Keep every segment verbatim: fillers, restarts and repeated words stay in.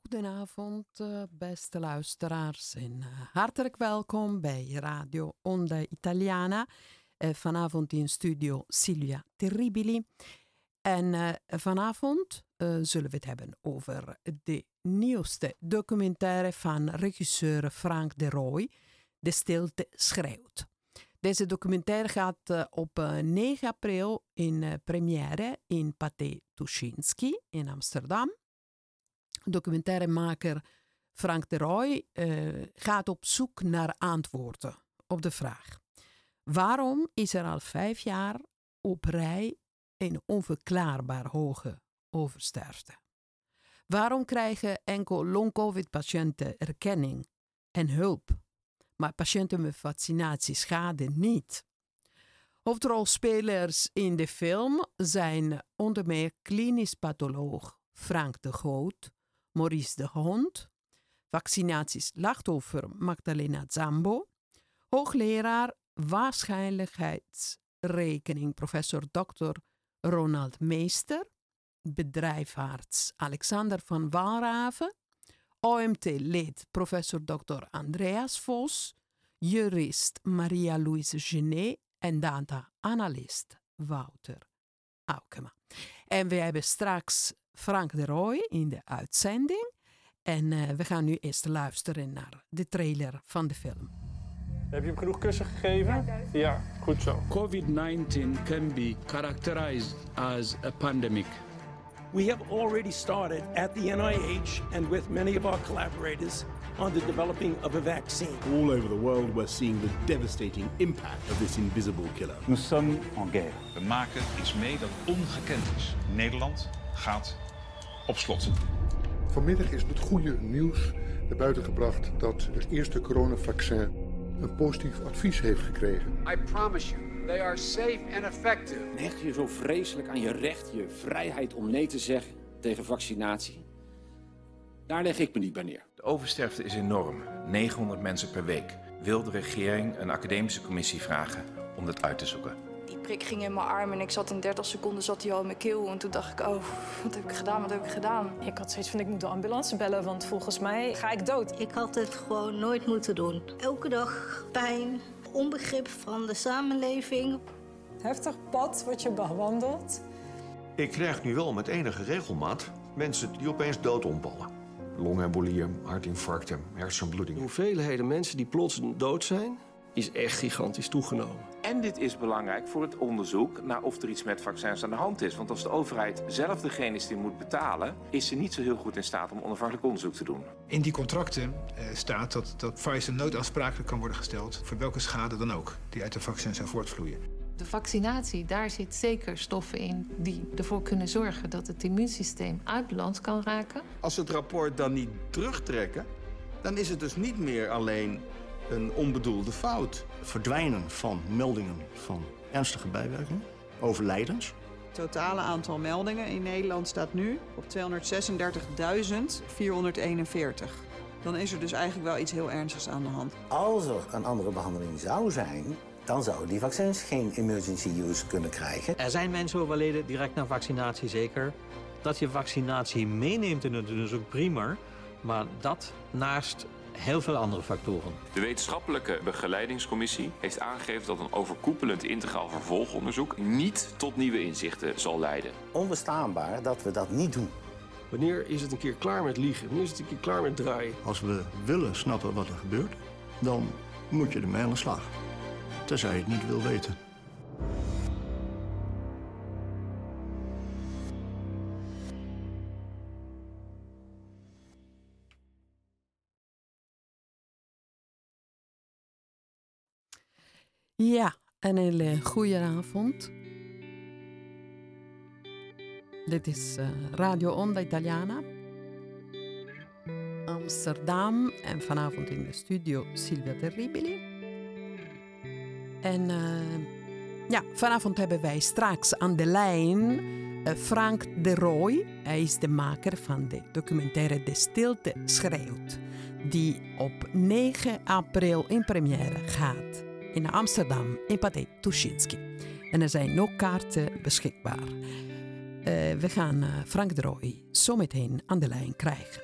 Goedenavond, uh, beste luisteraars en uh, hartelijk welkom bij Radio Onda Italiana. Uh, vanavond in studio Silvia Terribili. En uh, vanavond uh, zullen we het hebben over de nieuwste documentaire van regisseur Frank de Rooij, De Stilte Schreeuwt. Deze documentaire gaat uh, op uh, negen april in uh, première in Pathé Tuschinski in Amsterdam. Documentairemaker Frank de Rooij uh, gaat op zoek naar antwoorden op de vraag: waarom is er al vijf jaar op rij een onverklaarbaar hoge oversterfte? Waarom krijgen enkel long-covid-patiënten erkenning en hulp, maar patiënten met vaccinatieschade niet? Hoofdrolspelers in de film zijn onder meer klinisch patholoog Frank de Groot, Maurice de Hond, vaccinatieslachtoffer Magdalena Zambo, hoogleraar waarschijnlijkheidsrekening professor dokter Ronald Meester, bedrijfarts Alexander van Walraven, O M T-lid professor dokter Andreas Vos, jurist Maria-Louise Genet en data-analyst Wouter Aukema. En we hebben straks Frank de Rooij in de uitzending. En uh, we gaan nu eerst luisteren naar de trailer van de film. Heb je hem genoeg kussen gegeven? Ja, ja, goed zo. COVID nineteen can be characterized as a pandemic. We have already started at the N I H and with many of our collaborators on the developing of a vaccine. All over the world we're seeing the devastating impact of this invisible killer. Nous sommes en guerre. We maken iets mee dat ongekend is. Nederland gaat op slot. Vanmiddag is met goede nieuws naar buiten gebracht dat het eerste coronavaccin een positief advies heeft gekregen. I promise you, they are safe and effective. Hecht je zo vreselijk aan je recht, je vrijheid om nee te zeggen tegen vaccinatie? Daar leg ik me niet bij neer. De oversterfte is enorm, negenhonderd mensen per week. Wil de regering een academische commissie vragen om dat uit te zoeken? Die prik ging in mijn arm en ik zat in dertig seconden zat hij al in mijn keel. En toen dacht ik, oh, wat heb ik gedaan, wat heb ik gedaan? Ik had zoiets van, ik moet de ambulance bellen, want volgens mij ga ik dood. Ik had het gewoon nooit moeten doen. Elke dag pijn, onbegrip van de samenleving. Heftig pad wat je bewandelt. Ik krijg nu wel met enige regelmaat mensen die opeens dood omvallen. Longembolieën, hartinfarcten, hersenbloedingen. De hoeveelheden mensen die plots dood zijn, is echt gigantisch toegenomen. En dit is belangrijk voor het onderzoek naar of er iets met vaccins aan de hand is. Want als de overheid zelf degene is die moet betalen, is ze niet zo heel goed in staat om onafhankelijk onderzoek te doen. In die contracten uh, staat dat, dat Pfizer noodaansprakelijk kan worden gesteld voor welke schade dan ook die uit de vaccins zou voortvloeien. De vaccinatie, daar zit zeker stoffen in die ervoor kunnen zorgen dat het immuunsysteem uit balans kan raken. Als ze het rapport dan niet terugtrekken, dan is het dus niet meer alleen een onbedoelde fout. Verdwijnen van meldingen van ernstige bijwerkingen, overlijdens. Het totale aantal meldingen in Nederland staat nu op tweehonderdzesendertigduizend vierhonderdeenenveertig. Dan is er dus eigenlijk wel iets heel ernstigs aan de hand. Als er een andere behandeling zou zijn, dan zouden die vaccins geen emergency use kunnen krijgen. Er zijn mensen overleden direct na vaccinatie, zeker. Dat je vaccinatie meeneemt in het onderzoek, prima. Maar dat naast heel veel andere factoren. De wetenschappelijke begeleidingscommissie heeft aangegeven dat een overkoepelend integraal vervolgonderzoek niet tot nieuwe inzichten zal leiden. Onbestaanbaar dat we dat niet doen. Wanneer is het een keer klaar met liegen? Wanneer is het een keer klaar met draaien? Als we willen snappen wat er gebeurt, dan moet je ermee aan de slag. Tenzij je het niet wil weten. Ja, een hele goede avond. Dit is uh, Radio Onda Italiana. Amsterdam en vanavond in de studio Silvia Terribili. En uh, ja, vanavond hebben wij straks aan de lijn uh, Frank de Rooij. Hij is de maker van de documentaire De Stilte Schreeuwt, die op negen april in première gaat in Amsterdam in Pathé Tuschinski. En er zijn nog kaarten beschikbaar. we gaan uh, Frank de Rooij zometeen aan de lijn krijgen.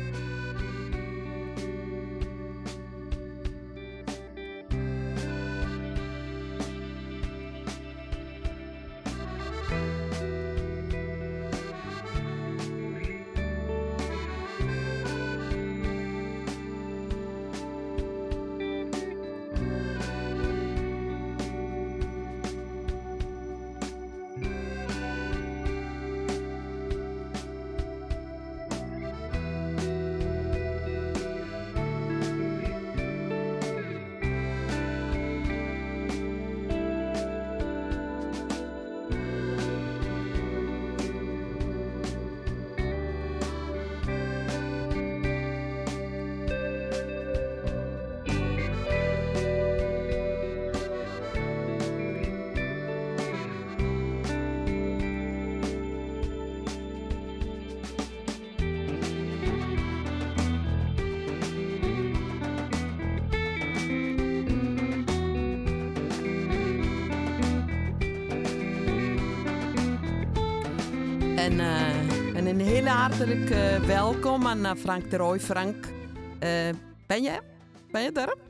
En, uh, en een hele hartelijk uh, welkom aan uh, Frank de Rooij. Frank, uh, ben je? Ben je er?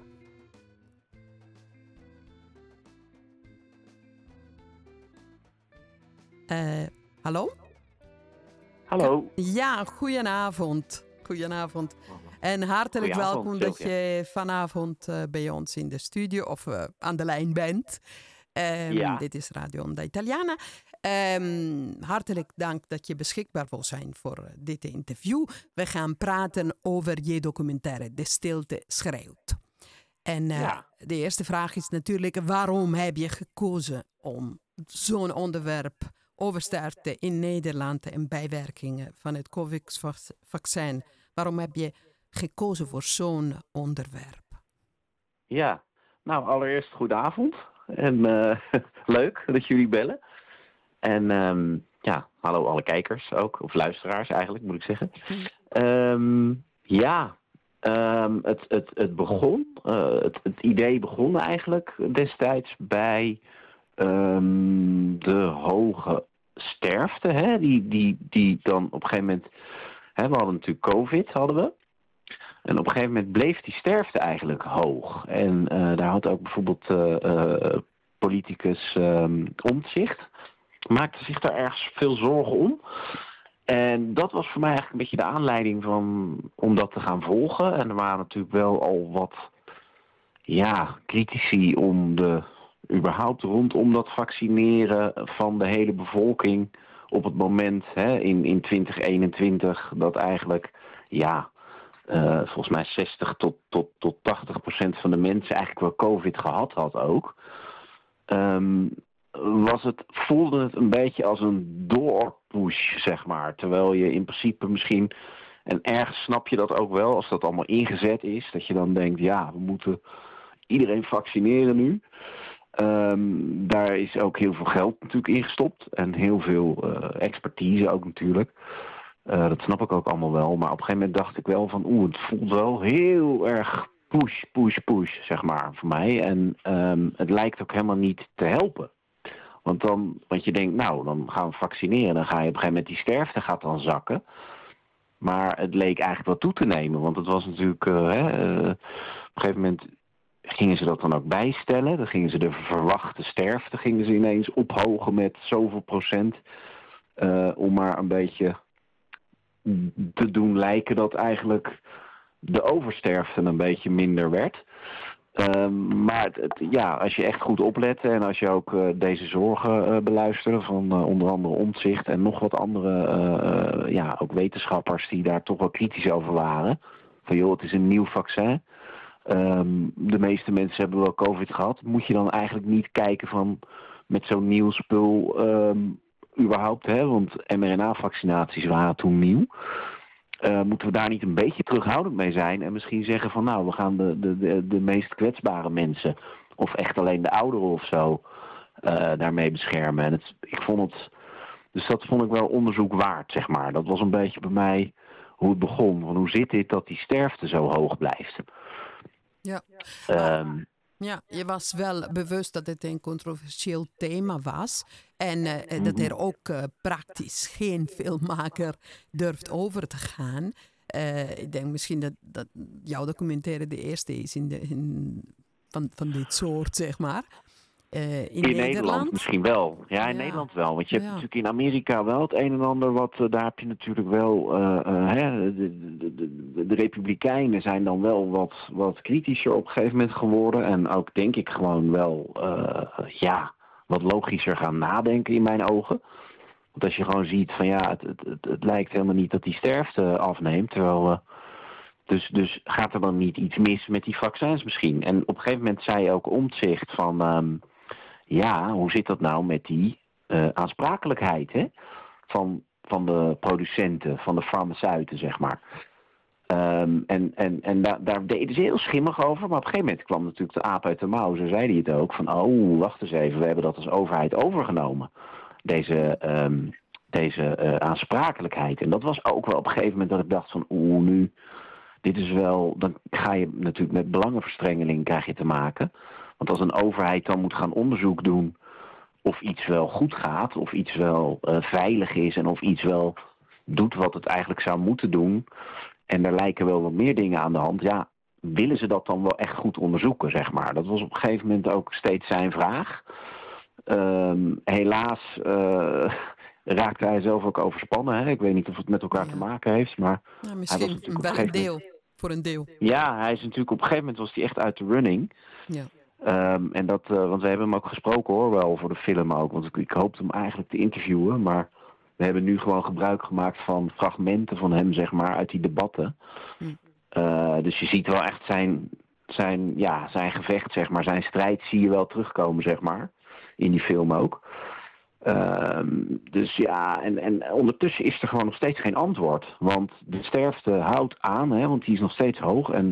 Uh, hallo? Hallo. Ja, goedenavond. Goedenavond. En hartelijk Goedenavond, welkom dat je vanavond uh, bij ons in de studio of uh, aan de lijn bent. Um, ja. Dit is Radio Onda Italiana. Um, hartelijk dank dat je beschikbaar wil zijn voor uh, dit interview. We gaan praten over je documentaire De Stilte Schreeuwt. En uh, ja. de eerste vraag is natuurlijk, waarom heb je gekozen om zo'n onderwerp over sterfte in Nederland en bijwerkingen van het COVID-vaccin, waarom heb je gekozen voor zo'n onderwerp? Ja, nou allereerst goedenavond. En uh, leuk dat jullie bellen. En um, ja, hallo alle kijkers ook, of luisteraars eigenlijk moet ik zeggen. Um, ja, um, het, het, het begon, uh, het, het idee begon eigenlijk destijds bij um, de hoge sterfte. Hè? Die, die, die dan op een gegeven moment, hè, we hadden natuurlijk COVID, hadden we. En op een gegeven moment bleef die sterfte eigenlijk hoog. En uh, daar had ook bijvoorbeeld uh, uh, politicus um, Omtzigt, maakte zich daar ergens veel zorgen om. En dat was voor mij eigenlijk een beetje de aanleiding van, om dat te gaan volgen. En er waren natuurlijk wel al wat ja, critici om de, überhaupt rondom dat vaccineren van de hele bevolking op het moment hè, in, in twintig eenentwintig dat eigenlijk ja, uh, volgens mij zestig tot, tot, tot tachtig procent van de mensen eigenlijk wel COVID gehad had ook. Um, was het, voelde het een beetje als een doorpush, zeg maar. Terwijl je in principe misschien, en ergens snap je dat ook wel, als dat allemaal ingezet is, dat je dan denkt, ja, we moeten iedereen vaccineren nu. Um, daar is ook heel veel geld natuurlijk ingestopt en heel veel uh, expertise ook natuurlijk. Uh, dat snap ik ook allemaal wel. Maar op een gegeven moment dacht ik wel van, oeh, het voelt wel heel erg push, push, push, zeg maar, voor mij. En um, het lijkt ook helemaal niet te helpen. Want dan, want je denkt, nou, dan gaan we vaccineren. Dan ga je op een gegeven moment, die sterfte gaat dan zakken. Maar het leek eigenlijk wel toe te nemen. Want het was natuurlijk, uh, hè, uh, op een gegeven moment gingen ze dat dan ook bijstellen. Dan gingen ze de verwachte sterfte gingen ze ineens ophogen met zoveel procent. Uh, om maar een beetje te doen lijken dat eigenlijk de oversterfte een beetje minder werd. Um, maar het, het, ja, als je echt goed oplet en als je ook uh, deze zorgen uh, beluistert van uh, onder andere Omtzigt en nog wat andere uh, uh, ja, ook wetenschappers die daar toch wel kritisch over waren. Van joh, het is een nieuw vaccin. Um, de meeste mensen hebben wel COVID gehad. Moet je dan eigenlijk niet kijken van met zo'n nieuw spul um, überhaupt, hè? Want mRNA-vaccinaties waren toen nieuw. Uh, moeten we daar niet een beetje terughoudend mee zijn en misschien zeggen van nou, we gaan de, de, de, de meest kwetsbare mensen of echt alleen de ouderen of zo uh, daarmee beschermen. En het, ik vond het, dus dat vond ik wel onderzoek waard, zeg maar. Dat was een beetje bij mij hoe het begon. Van hoe zit dit dat die sterfte zo hoog blijft? Ja. Um, Ja, je was wel bewust dat het een controversieel thema was. En uh, dat er ook uh, praktisch geen filmmaker durft over te gaan. Uh, ik denk misschien dat, dat jouw documentaire de eerste is in de, in, van, van dit soort, zeg maar. Uh, in, in Nederland? Nederland misschien wel. Ja, in ja. Nederland wel. Want je hebt ja. natuurlijk in Amerika wel het een en ander wat... Uh, daar heb je natuurlijk wel... Uh, uh, hè, de, de, de, de Republikeinen zijn dan wel wat, wat kritischer op een gegeven moment geworden. En ook denk ik gewoon wel... Uh, ja, wat logischer gaan nadenken in mijn ogen. Want als je gewoon ziet van ja... Het, het, het, het lijkt helemaal niet dat die sterfte afneemt. Terwijl... Uh, Dus, dus gaat er dan niet iets mis met die vaccins misschien? En op een gegeven moment zei ook Omtzigt van... Um, ja, hoe zit dat nou met die uh, aansprakelijkheid hè? Van, van de producenten, van de farmaceuten, zeg maar. Um, en en, en da- daar deden ze heel schimmig over. Maar op een gegeven moment kwam natuurlijk de aap uit de mouw. Zo zei hij het ook. Van, oh, wacht eens even. We hebben dat als overheid overgenomen. Deze, um, deze uh, aansprakelijkheid. En dat was ook wel op een gegeven moment dat ik dacht van... oeh, nu... Dit is wel, dan ga je natuurlijk met belangenverstrengeling krijg je te maken. Want als een overheid dan moet gaan onderzoek doen of iets wel goed gaat, of iets wel uh, veilig is en of iets wel doet wat het eigenlijk zou moeten doen. En er lijken wel wat meer dingen aan de hand. Ja, willen ze dat dan wel echt goed onderzoeken, zeg maar. Dat was op een gegeven moment ook steeds zijn vraag. Um, helaas... Uh, raakte hij zelf ook overspannen. Hè? Ik weet niet of het met elkaar ja. te maken heeft, maar... Ja, misschien hij was wel een deel, moment... voor een deel. Ja, hij is natuurlijk op een gegeven moment was hij echt uit de running. Ja. Um, en dat, uh, want we hebben hem ook gesproken hoor, wel voor de film ook. Want ik, ik hoopte hem eigenlijk te interviewen, maar we hebben nu gewoon gebruik gemaakt van fragmenten van hem, zeg maar, uit die debatten. Hm. Uh, dus je ziet wel echt zijn, zijn, ja, zijn gevecht, zeg maar, zijn strijd zie je wel terugkomen, zeg maar, in die film ook. Um, dus ja, en, en ondertussen is er gewoon nog steeds geen antwoord. Want de sterfte houdt aan, hè, want die is nog steeds hoog. En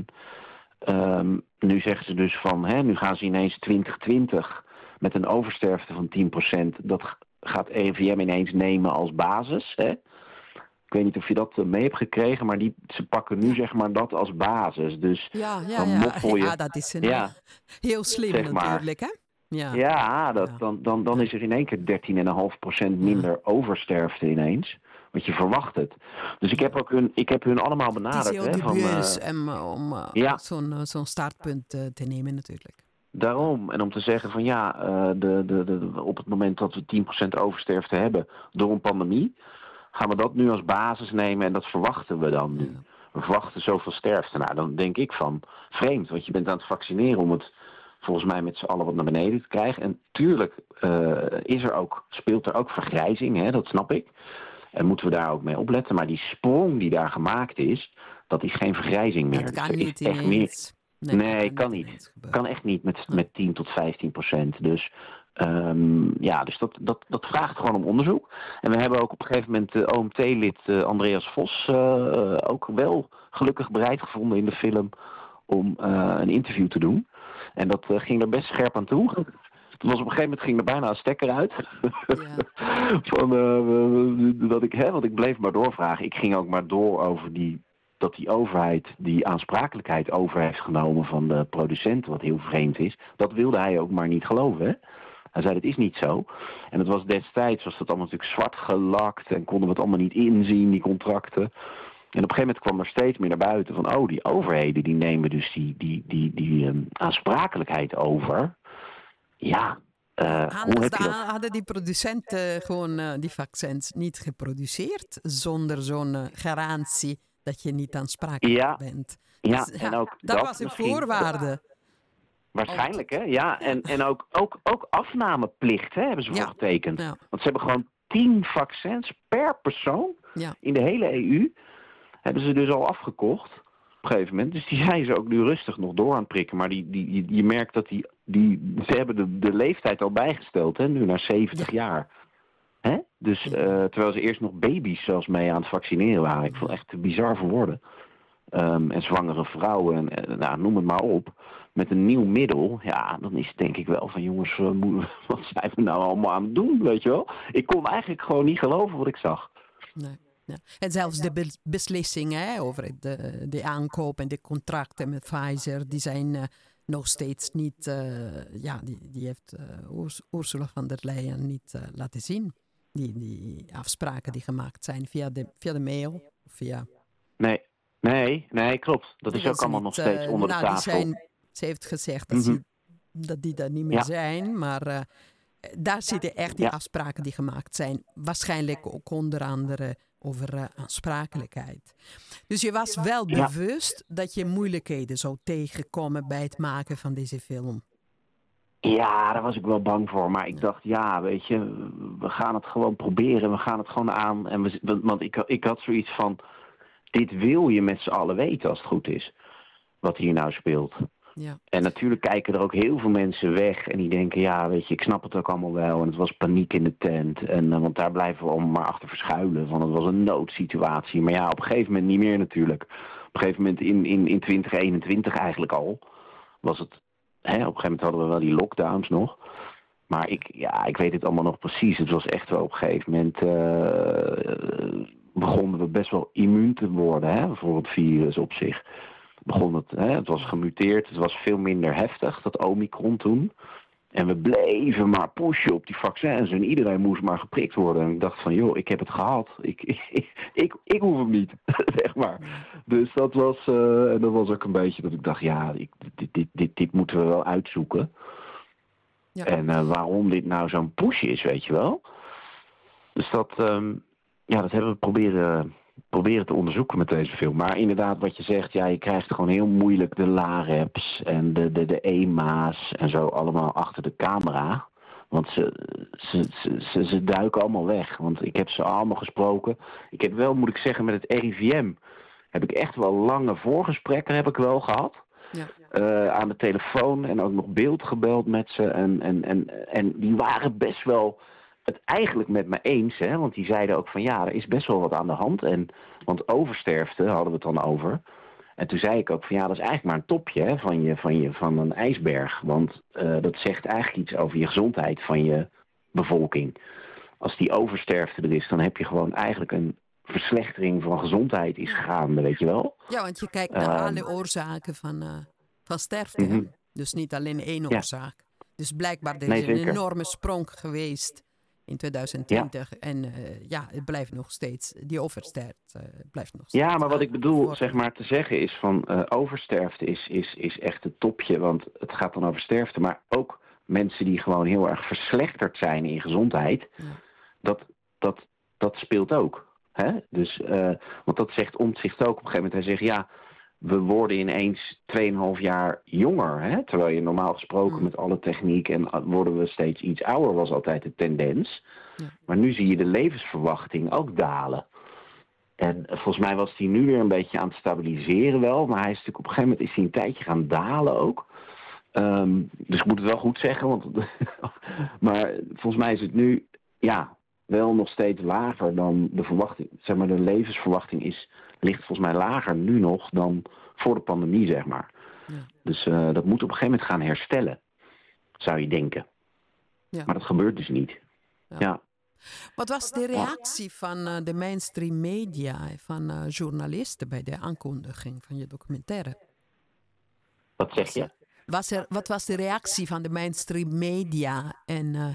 um, nu zeggen ze dus van, hè, nu gaan ze ineens twintig twintig met een oversterfte van tien procent. Dat gaat E V M ineens nemen als basis. Hè. Ik weet niet of je dat mee hebt gekregen, maar die, ze pakken nu zeg maar dat als basis. Dus ja, ja, dan ja. moffel je... ja, dat is een, ja, heel slim zeg maar. natuurlijk, hè? Ja, ja, dat, ja. Dan, dan, dan is er in één keer dertien komma vijf procent minder ja. oversterfte ineens. Want je verwacht het. Dus ik heb, ook hun, ik heb hun allemaal benaderd. Het is heel hè, dubieus van, uh, om, om uh, ja. zo'n, uh, zo'n startpunt uh, te nemen natuurlijk. Daarom. En om te zeggen van ja, uh, de, de, de, op het moment dat we tien procent oversterfte hebben door een pandemie, gaan we dat nu als basis nemen en dat verwachten we dan nu. Ja. We verwachten zoveel sterfte. Nou, dan denk ik van vreemd, want je bent aan het vaccineren om het volgens mij met z'n allen wat naar beneden te krijgen. En tuurlijk uh, is er ook, speelt er ook vergrijzing, hè, dat snap ik. En moeten we daar ook mee opletten. Maar die sprong die daar gemaakt is, dat is geen vergrijzing meer. Dat kan dus niet echt meer... Nee, nee kan, kan niet. Kan echt niet met, met tien tot vijftien procent. Dus, um, ja, dus dat, dat, dat vraagt gewoon om onderzoek. En we hebben ook op een gegeven moment de O M T-lid uh, Andreas Vos uh, ook wel gelukkig bereid gevonden in de film om uh, een interview te doen. En dat uh, ging er best scherp aan toe. Toen was op een gegeven moment ging er bijna een stekker uit. Ja. Van, uh, dat ik, hè, want ik bleef maar doorvragen. Ik ging ook maar door over die, dat die overheid die aansprakelijkheid over heeft genomen van de producenten, wat heel vreemd is. Dat wilde hij ook maar niet geloven. Hè? Hij zei, het is niet zo. En het was destijds, was dat allemaal natuurlijk zwart gelakt en konden we het allemaal niet inzien, die contracten. En op een gegeven moment kwam er steeds meer naar buiten van, oh, die overheden die nemen dus die, die, die, die um, aansprakelijkheid over. Ja, uh, hoe heb je dat? Hadden die producenten gewoon uh, die vaccins niet geproduceerd zonder zo'n uh, garantie dat je niet aansprakelijk ja, bent? Ja, dus, en ja, ook dat, dat was een misschien, voorwaarde. Waarschijnlijk, hè? Ja, en, en ook, ook, ook afnameplicht hè, hebben ze voor ja. getekend. Ja. Want ze hebben gewoon tien vaccins per persoon ja. in de hele E U. Hebben ze dus al afgekocht op een gegeven moment. Dus die zijn ze ook nu rustig nog door aan het prikken. Maar die, die, die, je merkt dat die, die, ze hebben de, de leeftijd al bijgesteld, hè, nu naar zeventig ja. jaar. Hè? Dus uh, terwijl ze eerst nog baby's zelfs mee aan het vaccineren waren. Ik vond het echt bizar voor woorden. Um, en zwangere vrouwen, en, nou, noem het maar op. Met een nieuw middel, ja, dan is het denk ik wel van jongens, uh, wat zijn we nou allemaal aan het doen, weet je wel? Ik kon eigenlijk gewoon niet geloven wat ik zag. Nee. Ja. En zelfs de be- beslissingen hè, over de, de aankoop en de contracten met Pfizer, die zijn uh, nog steeds niet, uh, ja, die, die heeft uh, Urs, Ursula von der Leyen niet uh, laten zien. Die, die afspraken die gemaakt zijn via de, via de mail. Via... Nee, nee, nee, klopt. Dat die is ook allemaal niet, nog steeds uh, onder nou, de tafel. Zijn, ze heeft gezegd dat, mm-hmm. ze, dat die daar niet meer ja. zijn, maar uh, daar zitten echt die ja. afspraken die gemaakt zijn. Waarschijnlijk ook onder andere over uh, aansprakelijkheid. Dus je was wel bewust ja. dat je moeilijkheden zou tegenkomen bij het maken van deze film. Ja, daar was ik wel bang voor. Maar ik dacht, ja, weet je, we gaan het gewoon proberen. We gaan het gewoon aan. En we, want ik, ik had zoiets van, dit wil je met z'n allen weten als het goed is. Wat hier nou speelt. Ja. En natuurlijk kijken er ook heel veel mensen weg. En die denken, ja, weet je, ik snap het ook allemaal wel. En het was paniek in de tent. En, uh, want daar blijven we allemaal maar achter verschuilen. Van het was een noodsituatie. Maar ja, op een gegeven moment niet meer natuurlijk. Op een gegeven moment in, in, in twintig eenentwintig eigenlijk al. Was het, hè, op een gegeven moment hadden we wel die lockdowns nog. Maar ik, ja, ik weet het allemaal nog precies. Het was echt wel op een gegeven moment... Uh, begonnen we best wel immuun te worden, hè, voor het virus op zich. Begon het, hè, het was gemuteerd, het was veel minder heftig, dat Omicron toen. En we bleven maar pushen op die vaccins en iedereen moest maar geprikt worden. En ik dacht van, joh, ik heb het gehad. Ik, ik, ik, ik hoef hem niet, zeg maar. Dus dat was, uh, en dat was ook een beetje dat ik dacht, ja, ik, dit, dit, dit, dit moeten we wel uitzoeken. Ja. En uh, waarom dit nou zo'n push is, weet je wel. Dus dat, um, ja, dat hebben we proberen... proberen te onderzoeken met deze film. Maar inderdaad, wat je zegt, ja, je krijgt gewoon heel moeilijk de LAREPs en de, de, de E M A's en zo allemaal achter de camera. Want ze, ze, ze, ze, ze duiken allemaal weg. Want ik heb ze allemaal gesproken. Ik heb wel, moet ik zeggen, met het R I V M heb ik echt wel lange voorgesprekken heb ik wel gehad. Ja. Uh, aan de telefoon en ook nog beeld gebeld met ze. En, en, en, en die waren best wel... het eigenlijk met me eens, hè, want die zeiden ook van ja, er is best wel wat aan de hand. En, want oversterfte hadden we het dan over. En toen zei ik ook van ja, dat is eigenlijk maar een topje hè, van, je, van, je, van een ijsberg. Want uh, dat zegt eigenlijk iets over je gezondheid van je bevolking. Als die oversterfte er is, dan heb je gewoon eigenlijk een verslechtering van gezondheid is gaande, weet je wel. Ja, want je kijkt naar uh, alle oorzaken van, uh, van sterfte. Mm-hmm. Dus niet alleen één oorzaak. Ja. Dus blijkbaar er is nee, een enorme sprong geweest in twintig twintig. Ja. En uh, ja, het blijft nog steeds, die oversterfte uh, blijft nog steeds. Ja, maar wat ik bedoel, zeg maar, te zeggen is van uh, oversterfte is, is, is echt het topje, want het gaat dan over sterfte. Maar ook mensen die gewoon heel erg verslechterd zijn in gezondheid, ja. dat, dat, dat speelt ook. Hè? Dus, uh, want dat zegt Omtzigt ook op een gegeven moment. Hij zegt, ja, we worden ineens tweeënhalf jaar jonger. Hè? Terwijl je normaal gesproken mm. met alle techniek en worden we steeds iets ouder, was altijd de tendens. Ja. Maar nu zie je de levensverwachting ook dalen. En volgens mij was die nu weer een beetje aan het stabiliseren wel. Maar hij is natuurlijk op een gegeven moment is hij een tijdje gaan dalen ook. Um, dus ik moet het wel goed zeggen. Want maar volgens mij is het nu ja, wel nog steeds lager dan de verwachting. Zeg maar, de levensverwachting is... ligt volgens mij lager nu nog dan voor de pandemie, zeg maar. Ja. Dus uh, dat moet op een gegeven moment gaan herstellen, zou je denken. Ja. Maar dat gebeurt dus niet. Ja. Ja. Wat was de reactie van uh, de mainstream media, van uh, journalisten bij de aankondiging van je documentaire? Wat zeg je? Was er, wat was de reactie van de mainstream media en uh,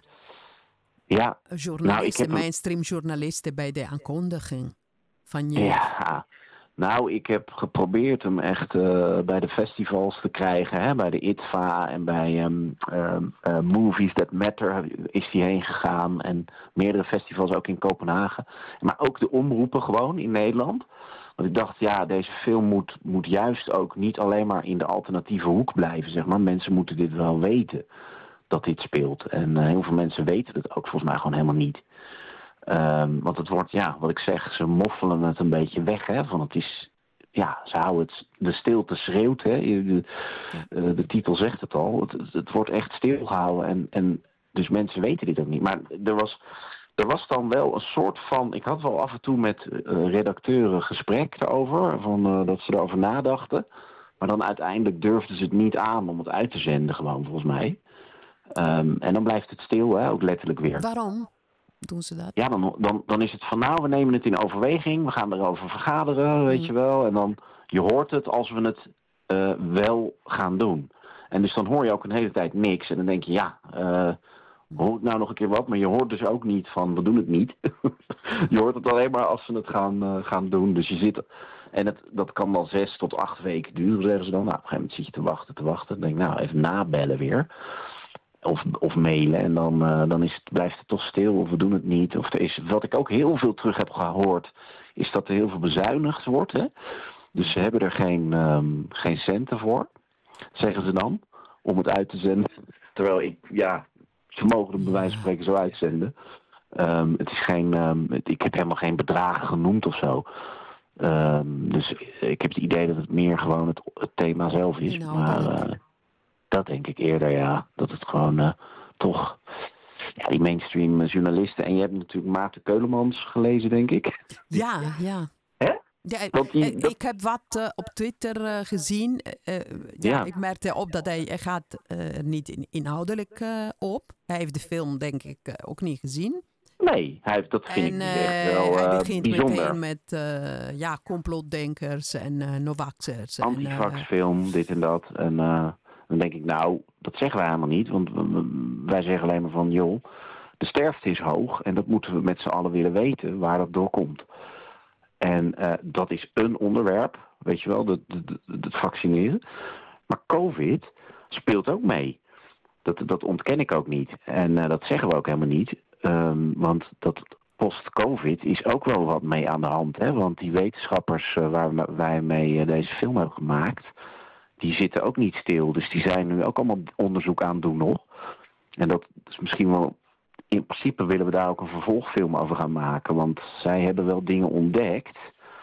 ja. journalisten, nou, mainstream een... journalisten bij de aankondiging? Van je... Ja, nou, ik heb geprobeerd hem echt uh, bij de festivals te krijgen. Hè? Bij de I T V A en bij um, um, uh, Movies That Matter is hij heen gegaan. En meerdere festivals ook in Kopenhagen. Maar ook de omroepen gewoon in Nederland. Want ik dacht, ja, deze film moet, moet juist ook niet alleen maar in de alternatieve hoek blijven. Zeg maar. Mensen moeten dit wel weten, dat dit speelt. En uh, heel veel mensen weten het ook volgens mij gewoon helemaal niet. Um, want het wordt, ja, wat ik zeg, ze moffelen het een beetje weg, hè, van het is, ja, ze houden het, de stilte schreeuwt, hè, de, de, de titel zegt het al, het, het wordt echt stilgehouden en, en dus mensen weten dit ook niet. Maar er was, er was dan wel een soort van, ik had wel af en toe met uh, redacteuren gesprek daarover, van, uh, dat ze erover nadachten, maar dan uiteindelijk durfden ze het niet aan om het uit te zenden gewoon, volgens mij. Um, en dan blijft het stil, hè, ook letterlijk weer. Waarom? Doen ze dat? Ja, dan, dan, dan is het van nou, we nemen het in overweging, we gaan erover vergaderen, weet mm. je wel. En dan, je hoort het als we het uh, wel gaan doen. En dus dan hoor je ook een hele tijd niks. En dan denk je, ja, uh, hoort nou nog een keer wat. Maar je hoort dus ook niet van, we doen het niet. Je hoort het alleen maar als ze het gaan, uh, gaan doen. Dus je zit... En het, dat kan wel zes tot acht weken duren, zeggen ze dan. Nou, op een gegeven moment zit je te wachten, te wachten. Dan denk ik, nou, even nabellen weer. Of, of mailen. En dan, uh, dan is het, blijft het toch stil. Of we doen het niet. Of er is, wat ik ook heel veel terug heb gehoord, is dat er heel veel bezuinigd wordt. Hè? Dus ze hebben er geen, um, geen centen voor, zeggen ze dan, om het uit te zenden. Terwijl ik, ja, ze mogen het bij wijze van spreken zo uitzenden. Um, het is geen, um, het, ik heb helemaal geen bedragen genoemd of zo. Um, dus ik heb het idee dat het meer gewoon het, het thema zelf is. Nou, maar uh, dat denk ik eerder, ja. Dat het gewoon uh, toch... Ja, die mainstream journalisten. En je hebt natuurlijk Maarten Keulemans gelezen, denk ik. Ja, ja. Hè? Ja, die, dat... Ik heb wat uh, op Twitter uh, gezien. Uh, ja, ja. Ik merkte op dat hij, hij gaat uh, er niet in, inhoudelijk uh, op. Hij heeft de film, denk ik, uh, ook niet gezien. Nee, hij heeft, dat vind en, ik niet echt wel uh, hij begint bijzonder. meteen met uh, ja, complotdenkers en uh, Novaxers. Antivax-film, uh, dit en dat. En uh, dan denk ik, nou, dat zeggen wij helemaal niet. Want wij zeggen alleen maar van, joh, de sterfte is hoog. En dat moeten we met z'n allen willen weten, waar dat door komt. En uh, dat is een onderwerp, weet je wel, het vaccineren. Maar COVID speelt ook mee. Dat, dat ontken ik ook niet. En uh, dat zeggen we ook helemaal niet. Um, want dat post-COVID is ook wel wat mee aan de hand. Hè? Want die wetenschappers uh, waar wij mee uh, deze film hebben gemaakt, die zitten ook niet stil. Dus die zijn nu ook allemaal onderzoek aan het doen nog. En dat is misschien wel... In principe willen we daar ook een vervolgfilm over gaan maken. Want zij hebben wel dingen ontdekt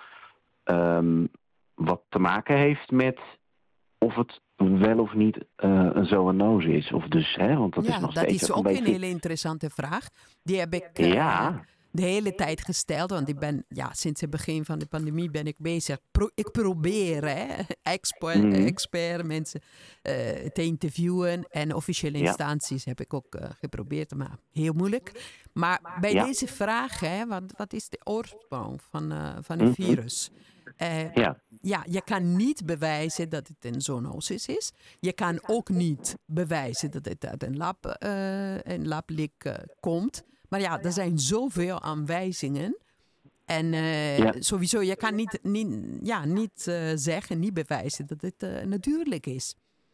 um, wat te maken heeft met of het wel of niet uh, een zoonose is. Of dus, hè, want dat ja, is nog dat steeds is ook een, beetje... een hele interessante vraag. Die heb ik uh, ja. de hele tijd gesteld. Want ik ben, ja, sinds het begin van de pandemie ben ik bezig. Pro- ik probeer, hè, expert, mm. expert mensen uh, te interviewen. En officiële instanties ja. heb ik ook uh, geprobeerd, maar heel moeilijk. Maar bij ja. deze vraag, hè, wat, wat is de oorsprong van, uh, van een mm-hmm. virus? Uh, ja. ja, je kan niet bewijzen dat het een zoonosis is. Je kan ook niet bewijzen dat het uit een lab, uh, een lablik uh, komt. Maar ja, er zijn zoveel aanwijzingen. En uh, ja. sowieso, je kan niet, niet, ja, niet uh, zeggen, niet bewijzen dat het uh, natuurlijk is.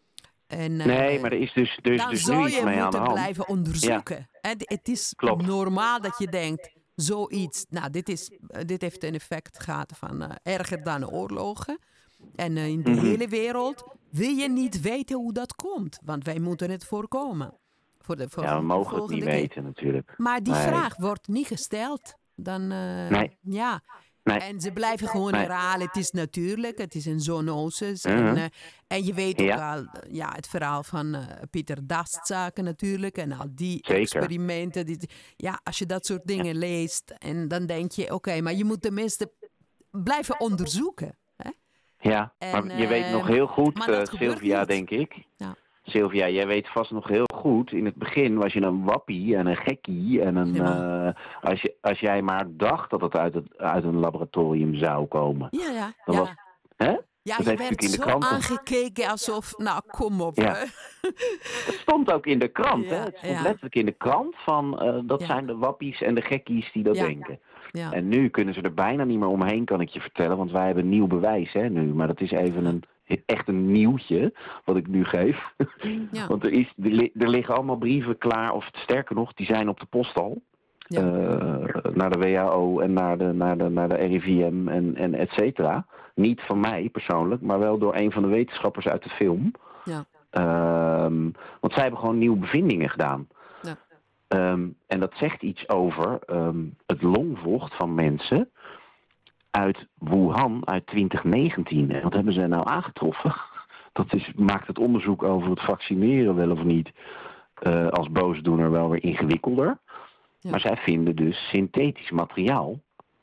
En, uh, nee, maar er is dus, dus, dan dus zou nu iets mee aan de hand. je moeten blijven onderzoeken. Ja. En het is Klopt. normaal dat je denkt, zoiets, nou, dit, is, dit heeft een effect gehad van uh, erger dan oorlogen. En uh, in de mm-hmm. hele wereld wil je niet weten hoe dat komt. Want wij moeten het voorkomen. Voor de, voor ja, we mogen het niet keer. weten natuurlijk. Maar die nee. vraag wordt niet gesteld. Dan, uh, nee. Ja. Nee. En ze blijven gewoon nee. herhalen. Het is natuurlijk, het is een zoonosis. Mm-hmm. En, uh, en je weet ook ja. al ja, het verhaal van uh, Pieter Dastzaken natuurlijk. En al die Zeker. experimenten. Die, ja, als je dat soort dingen ja. leest. En dan denk je, oké, okay, maar je moet tenminste blijven onderzoeken. Hè? Ja, en, maar je uh, weet nog heel goed, uh, Sylvia, niet. denk ik. Ja. Sylvia, jij weet vast nog heel goed, in het begin was je een wappie en een gekkie. En een, uh, als, je, als jij maar dacht dat het uit, het uit een laboratorium zou komen. Ja, ja. Dan ja. Was, hè? Ja, dat je werd in de zo krant aangekeken alsof, nou kom op. Ja. Het stond ook in de krant, ja, hè? Het stond ja. letterlijk in de krant van, uh, dat ja. zijn de wappies en de gekkies die dat ja. denken. Ja. En nu kunnen ze er bijna niet meer omheen, kan ik je vertellen, want wij hebben nieuw bewijs, hè, nu. Maar dat is even een... Echt een nieuwtje, wat ik nu geef. Ja. Want er, is, er liggen allemaal brieven klaar, of sterker nog, die zijn op de post al. Ja. Uh, naar de W H O en naar de, naar de, naar de R I V M en, en et cetera. Niet van mij persoonlijk, maar wel door een van de wetenschappers uit de film. Ja. Um, want zij hebben gewoon nieuwe bevindingen gedaan. Ja. Um, en dat zegt iets over um, het longvocht van mensen uit Wuhan uit twintig negentien. En wat hebben ze nou aangetroffen? Dat is, maakt het onderzoek over het vaccineren wel of niet uh, als boosdoener wel weer ingewikkelder. Ja. Maar zij vinden dus synthetisch materiaal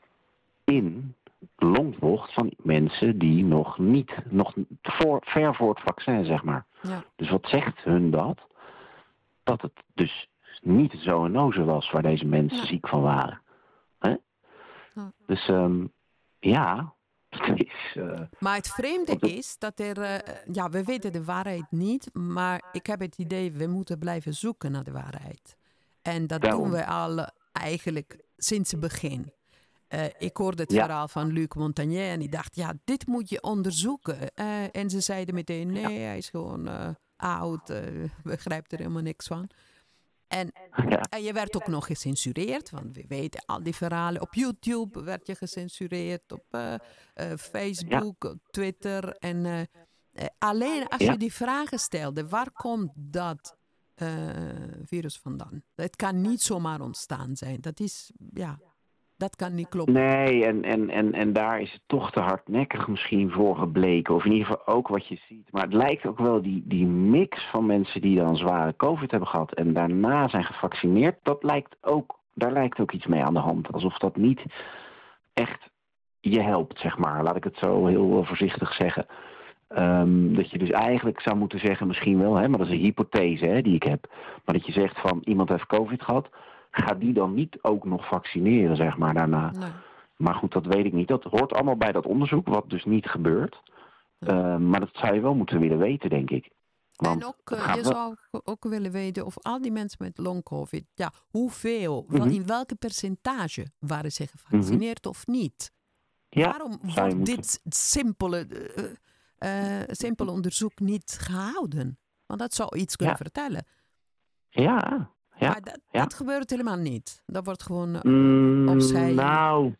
in de longvocht van mensen die nog niet, nog voor, ver voor het vaccin, zeg maar. Ja. Dus wat zegt hun dat? Dat het dus niet zo'n noze was waar deze mensen ja. ziek van waren. Hè? Ja. Dus um, ja, Dat is, uh, maar het vreemde is dat er... Uh, ja, we weten de waarheid niet. Maar ik heb het idee, we moeten blijven zoeken naar de waarheid. En dat Daarom. doen we al uh, eigenlijk sinds het begin. Uh, ik hoorde het ja. verhaal van Luc Montagnier en ik dacht, ja, dit moet je onderzoeken. Uh, en ze zeiden meteen, nee, ja. hij is gewoon uh, oud, uh, begrijpt er helemaal niks van. En, ja. en je werd ook nog gecensureerd, want we weten al die verhalen. Op YouTube werd je gecensureerd, op uh, uh, Facebook, ja. Twitter. En uh, uh, alleen als ja. je die vragen stelde, waar komt dat uh, virus vandaan? Het kan niet zomaar ontstaan zijn. Dat is, ja... Dat kan niet kloppen. Nee, en, en, en, en daar is het toch te hardnekkig misschien voor gebleken. Of in ieder geval ook wat je ziet. Maar het lijkt ook wel die, die mix van mensen die dan zware COVID hebben gehad en daarna zijn gevaccineerd. Dat lijkt ook, daar lijkt ook iets mee aan de hand. Alsof dat niet echt je helpt, zeg maar. Laat ik het zo heel voorzichtig zeggen. Um, dat je dus eigenlijk zou moeten zeggen, misschien wel, hè, maar dat is een hypothese hè, die ik heb. Maar dat je zegt van iemand heeft COVID gehad. Ga die dan niet ook nog vaccineren, zeg maar, daarna. Nee. Maar goed, dat weet ik niet. Dat hoort allemaal bij dat onderzoek, wat dus niet gebeurt. Ja. Uh, maar dat zou je wel moeten willen weten, denk ik. Want en ook, uh, je wel... zou ook willen weten of al die mensen met long-covid... Ja, hoeveel, mm-hmm. in welke percentage waren ze gevaccineerd mm-hmm. of niet? Ja, Waarom wordt moeten... dit simpele, uh, uh, simpele onderzoek niet gehouden? Want dat zou iets kunnen ja. vertellen. Ja, Ja, maar dat, ja. dat gebeurt helemaal niet. Dat wordt gewoon uh, mm, opzij. Nou,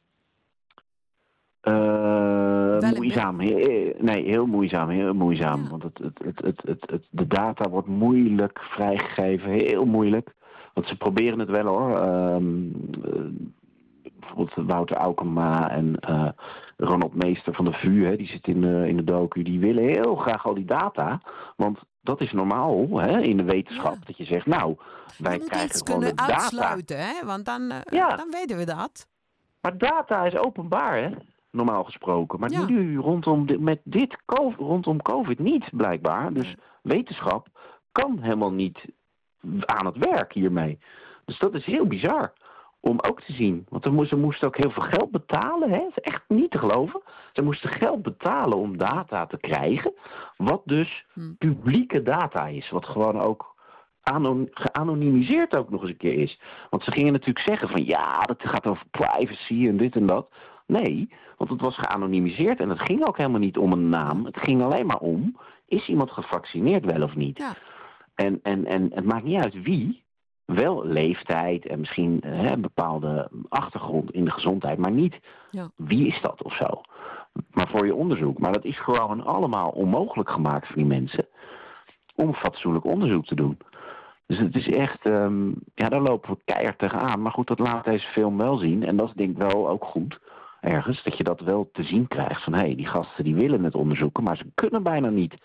uh, moeizaam. Heel, nee, heel moeizaam. Heel moeizaam. Ja. Want het, het, het, het, het, het, de data wordt moeilijk vrijgegeven. Heel moeilijk. Want ze proberen het wel hoor. Um, uh, bijvoorbeeld Wouter Aukema en uh, Ronald Meester van de V U, hè, die zit in de, in de docu. Die willen heel graag al die data. Want dat is normaal hè, in de wetenschap. Ja. Dat je zegt, nou, wij je krijgen iets gewoon de data. Uitsluiten, hè? Want dan, uh, ja. dan weten we dat. Maar data is openbaar, hè? Normaal gesproken. Maar ja. nu rondom de, met dit COVID, rondom COVID niet, blijkbaar. Dus wetenschap kan helemaal niet aan het werk hiermee. Dus dat is heel bizar om ook te zien. Want ze moesten ook heel veel geld betalen. Hè? Dat is echt niet te geloven. Ze moesten geld betalen om data te krijgen. Wat dus hmm. publieke data is. Wat gewoon ook anon- geanonimiseerd ook nog eens een keer is. Want ze gingen natuurlijk zeggen van ja, dat gaat over privacy en dit en dat. Nee, want het was geanonimiseerd en het ging ook helemaal niet om een naam. Het ging alleen maar om, is iemand gevaccineerd wel of niet? Ja. En, en, en het maakt niet uit wie. Wel leeftijd en misschien hè, een bepaalde achtergrond in de gezondheid, maar niet ja. wie is dat of zo. Maar voor je onderzoek. Maar dat is gewoon allemaal onmogelijk gemaakt voor die mensen om fatsoenlijk onderzoek te doen. Dus het is echt, um, ja, daar lopen we keihard tegenaan. Maar goed, dat laat deze film wel zien. En dat is denk ik wel ook goed, ergens, dat je dat wel te zien krijgt. Van hé, hey, die gasten die willen het onderzoeken, maar ze kunnen bijna niet.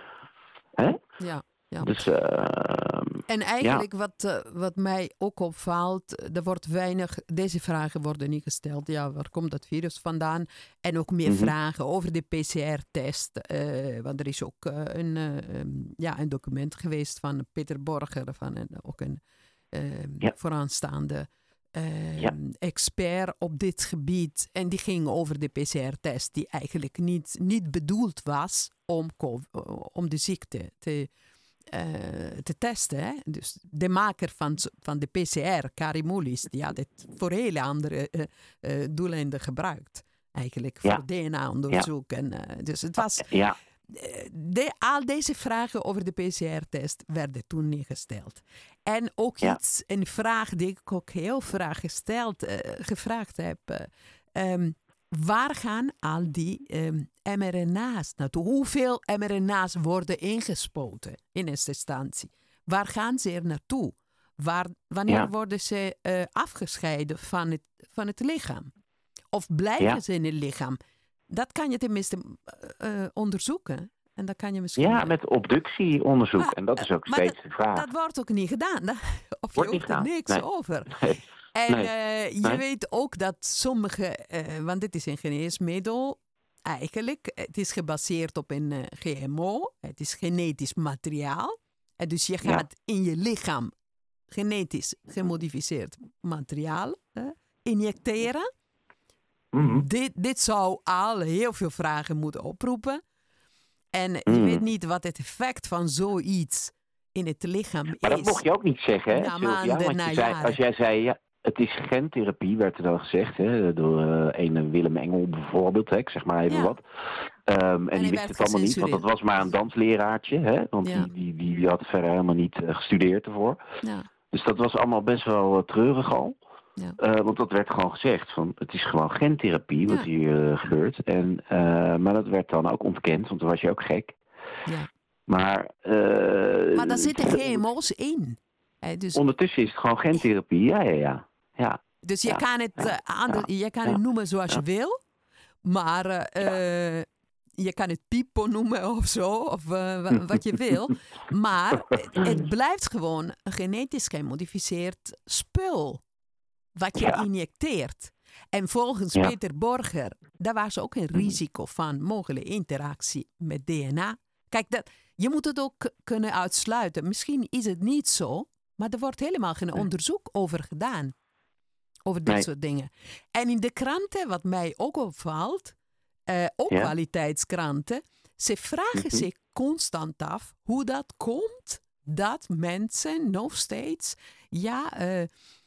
Hè? Ja. Ja. Dus, uh, en eigenlijk ja. wat, uh, wat mij ook opvalt, er wordt weinig, deze vragen worden niet gesteld. Ja, waar komt dat virus vandaan? En ook meer mm-hmm. vragen over de P C R-test. Uh, want er is ook uh, een, uh, um, ja, een document geweest van Peter Borger, van een, ook een uh, ja. vooraanstaande uh, ja. expert op dit gebied. En die ging over de P C R-test, die eigenlijk niet, niet bedoeld was om, om de ziekte te Uh, te testen. Hè? Dus de maker van, van de P C R, Kary Mullis, die had het voor hele andere uh, uh, doeleinden gebruikt. Eigenlijk ja. voor D N A-onderzoek. Ja. En, uh, dus het was... Ja. De, al deze vragen over de P C R-test werden toen niet gesteld. En ook ja. iets, een vraag die ik ook heel graag gesteld, uh, gevraagd heb. Uh, um, Waar gaan al die um, mRNA's naartoe? Hoeveel mRNA's worden ingespoten in eerste instantie? Waar gaan ze er naartoe? Waar, wanneer ja. worden ze uh, afgescheiden van het, van het lichaam? Of blijven ja. ze in het lichaam? Dat kan je tenminste uh, uh, onderzoeken. En dat kan je misschien... Ja, met obductieonderzoek. Maar, en dat is ook steeds dat, de vraag. Dat wordt ook niet gedaan. Of wordt je hoort er niks nee. over. Nee. En nee. uh, je nee. weet ook dat sommige, uh, want dit is een geneesmiddel, eigenlijk, het is gebaseerd op een uh, G M O, het is genetisch materiaal. En dus je gaat ja. in je lichaam genetisch gemodificeerd materiaal uh, injecteren. Mm-hmm. dit, dit zou al heel veel vragen moeten oproepen. En je Mm. weet niet wat het effect van zoiets in het lichaam Maar is. dat mocht je ook niet zeggen, hè, Na Sylvia? maanden, Want na je zei, jaren. als jij zei, ja, het is gentherapie, werd er dan gezegd, hè, door uh, een Willem Engel bijvoorbeeld, hè, ik zeg maar even Ja. wat. Um, en, hij die wist werd het allemaal niet, want dat was maar een dansleraartje, hè, want Ja. die, die, die, die had verder helemaal niet uh, gestudeerd ervoor. Ja. Dus dat was allemaal best wel uh, treurig al. Ja. Uh, want dat werd gewoon gezegd, van het is gewoon gentherapie wat Ja. hier uh, gebeurt. En, uh, maar dat werd dan ook ontkend, want dan was je ook gek. Ja. Maar, uh, Maar daar zitten G M O's in. Hè, dus, ondertussen is het gewoon gentherapie, ja, ja, ja. ja. dus je ja, kan het, ja, uh, ander, ja, je kan ja, het noemen zoals ja. je wil. Maar uh, je kan het pipo noemen of zo, of uh, wa- wat je wil. Maar het, het blijft gewoon een genetisch gemodificeerd spul. Wat je Ja. injecteert. En volgens Ja. Peter Borger, daar was ook een risico van mogelijke interactie met D N A. Kijk, dat, je moet het ook k- kunnen uitsluiten. Misschien is het niet zo, maar er wordt helemaal geen onderzoek over gedaan. Over dit Nee. soort dingen. En in de kranten, wat mij ook opvalt, uh, ook Ja. kwaliteitskranten, ze vragen Mhm. zich constant af hoe dat komt dat mensen nog steeds ja, uh,